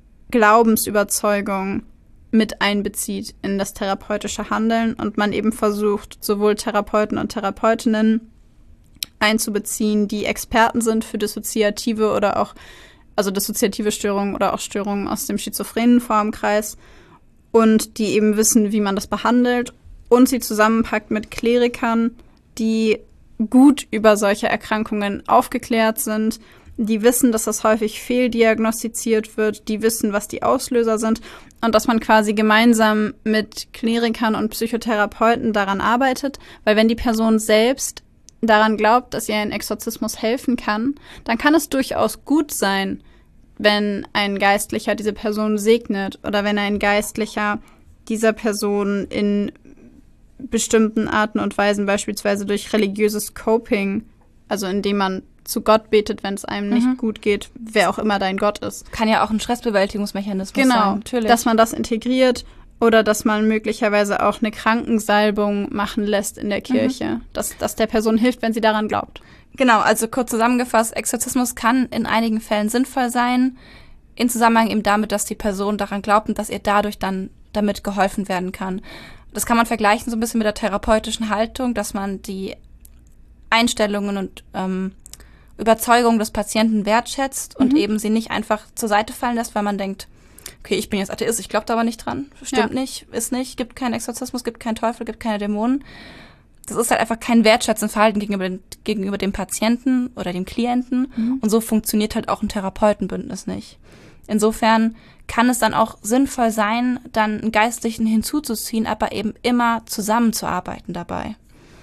S1: Glaubensüberzeugung mit einbezieht in das therapeutische Handeln und man eben versucht, sowohl Therapeuten und Therapeutinnen einzubeziehen, die Experten sind für dissoziative oder auch, also dissoziative Störungen oder auch Störungen aus dem schizophrenen Formkreis und die eben wissen, wie man das behandelt und sie zusammenpackt mit Klerikern, die gut über solche Erkrankungen aufgeklärt sind, die wissen, dass das häufig fehldiagnostiziert wird, die wissen, was die Auslöser sind und dass man quasi gemeinsam mit Klerikern und Psychotherapeuten daran arbeitet, weil wenn die Person selbst daran glaubt, dass ihr ein Exorzismus helfen kann, dann kann es durchaus gut sein, wenn ein Geistlicher diese Person segnet oder wenn ein Geistlicher dieser Person in bestimmten Arten und Weisen, beispielsweise durch religiöses Coping, also indem man zu Gott betet, wenn es einem nicht
S2: Mhm.
S1: gut geht, wer auch immer dein Gott ist.
S2: Kann ja auch ein Stressbewältigungsmechanismus
S1: Genau,
S2: sein. Natürlich.
S1: dass man das integriert oder dass man möglicherweise auch eine Krankensalbung machen lässt in der Kirche, mhm. dass, dass der Person hilft, wenn sie daran glaubt.
S2: Genau, also kurz zusammengefasst, Exorzismus kann in einigen Fällen sinnvoll sein, in Zusammenhang eben damit, dass die Person daran glaubt und dass ihr dadurch dann damit geholfen werden kann. Das kann man vergleichen so ein bisschen mit der therapeutischen Haltung, dass man die Einstellungen und ähm, Überzeugung des Patienten wertschätzt und mhm. eben sie nicht einfach zur Seite fallen lässt, weil man denkt, okay, ich bin jetzt Atheist, ich glaube da aber nicht dran. Stimmt ja. nicht, ist nicht, gibt keinen Exorzismus, gibt keinen Teufel, gibt keine Dämonen. Das ist halt einfach kein wertschätzendes Verhalten gegenüber, den, gegenüber dem Patienten oder dem Klienten. Mhm. Und so funktioniert halt auch ein Therapeutenbündnis nicht. Insofern kann es dann auch sinnvoll sein, dann einen Geistlichen hinzuzuziehen, aber eben immer zusammenzuarbeiten dabei.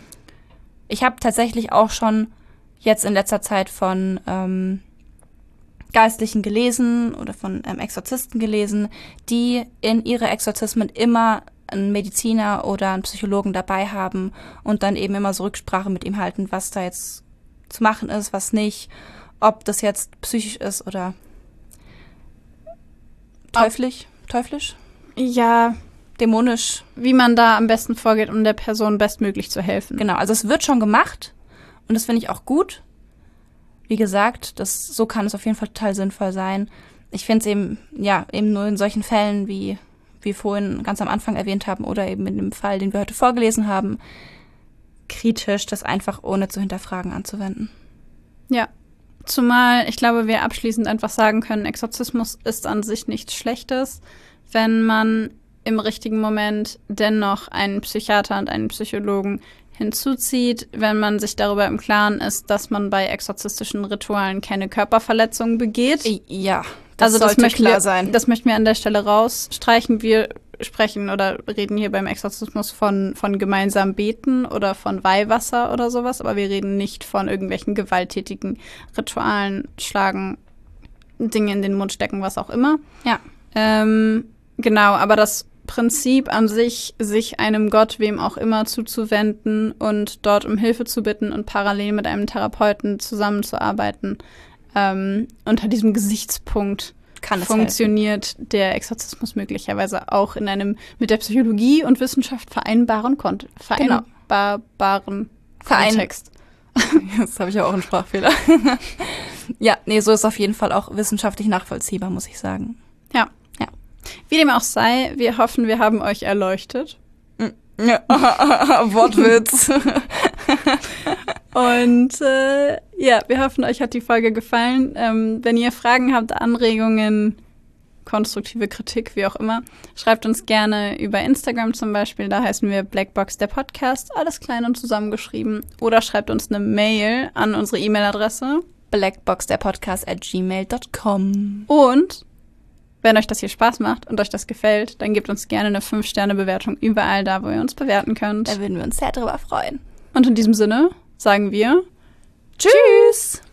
S2: Ich habe tatsächlich auch schon jetzt in letzter Zeit von ähm, Geistlichen gelesen oder von ähm, Exorzisten gelesen, die in ihre Exorzismen immer einen Mediziner oder einen Psychologen dabei haben und dann eben immer so Rücksprache mit ihm halten, was da jetzt zu machen ist, was nicht, ob das jetzt psychisch ist oder teuflisch, teuflisch,
S1: Ja,
S2: dämonisch.
S1: wie man da am besten vorgeht, um der Person bestmöglich zu helfen.
S2: Genau, also es wird schon gemacht und das finde ich auch gut. Wie gesagt, das, so kann es auf jeden Fall total sinnvoll sein. Ich finde es eben, ja, eben nur in solchen Fällen, wie wir vorhin ganz am Anfang erwähnt haben oder eben in dem Fall, den wir heute vorgelesen haben, kritisch, das einfach ohne zu hinterfragen anzuwenden.
S1: Ja, zumal ich glaube, wir abschließend einfach sagen können, Exorzismus ist an sich nichts Schlechtes, wenn man im richtigen Moment dennoch einen Psychiater und einen Psychologen hinzuzieht, wenn man sich darüber im Klaren ist, dass man bei exorzistischen Ritualen keine Körperverletzungen begeht.
S2: Ja, das
S1: also das
S2: sollte
S1: möchten
S2: klar
S1: wir,
S2: sein.
S1: Das möchten wir an der Stelle rausstreichen. Wir sprechen oder reden hier beim Exorzismus von, von gemeinsam beten oder von Weihwasser oder sowas, aber wir reden nicht von irgendwelchen gewalttätigen Ritualen, Schlagen, Dinge in den Mund stecken, was auch immer.
S2: Ja.
S1: Ähm, genau, aber das Prinzip an sich, sich einem Gott, wem auch immer, zuzuwenden und dort um Hilfe zu bitten und parallel mit einem Therapeuten zusammenzuarbeiten, ähm, unter diesem Gesichtspunkt
S2: Kann es
S1: funktioniert helfen. Der Exorzismus möglicherweise auch in einem mit der Psychologie und Wissenschaft vereinbaren Kont- vereinbarbaren
S2: Verein-
S1: Kontext.
S2: Jetzt habe ich ja auch einen Sprachfehler. Ja, nee, so ist auf jeden Fall auch wissenschaftlich nachvollziehbar, muss ich sagen.
S1: Ja.
S2: Ja.
S1: Wie dem auch sei, wir hoffen, wir haben euch erleuchtet.
S2: Ja. Wortwitz.
S1: Und äh, ja, wir hoffen, euch hat die Folge gefallen. Ähm, wenn ihr Fragen habt, Anregungen, konstruktive Kritik, wie auch immer, schreibt uns gerne über Instagram zum Beispiel. Da heißen wir Blackbox der Podcast, alles klein und zusammengeschrieben. Oder schreibt uns eine Mail an unsere E-Mail-Adresse.
S2: blackboxderpodcast at gmail dot com.
S1: Und wenn euch das hier Spaß macht und euch das gefällt, dann gebt uns gerne eine fünf Sterne Bewertung überall da, wo ihr uns bewerten könnt.
S2: Da würden wir uns sehr drüber freuen.
S1: Und in diesem Sinne sagen wir
S2: Tschüss!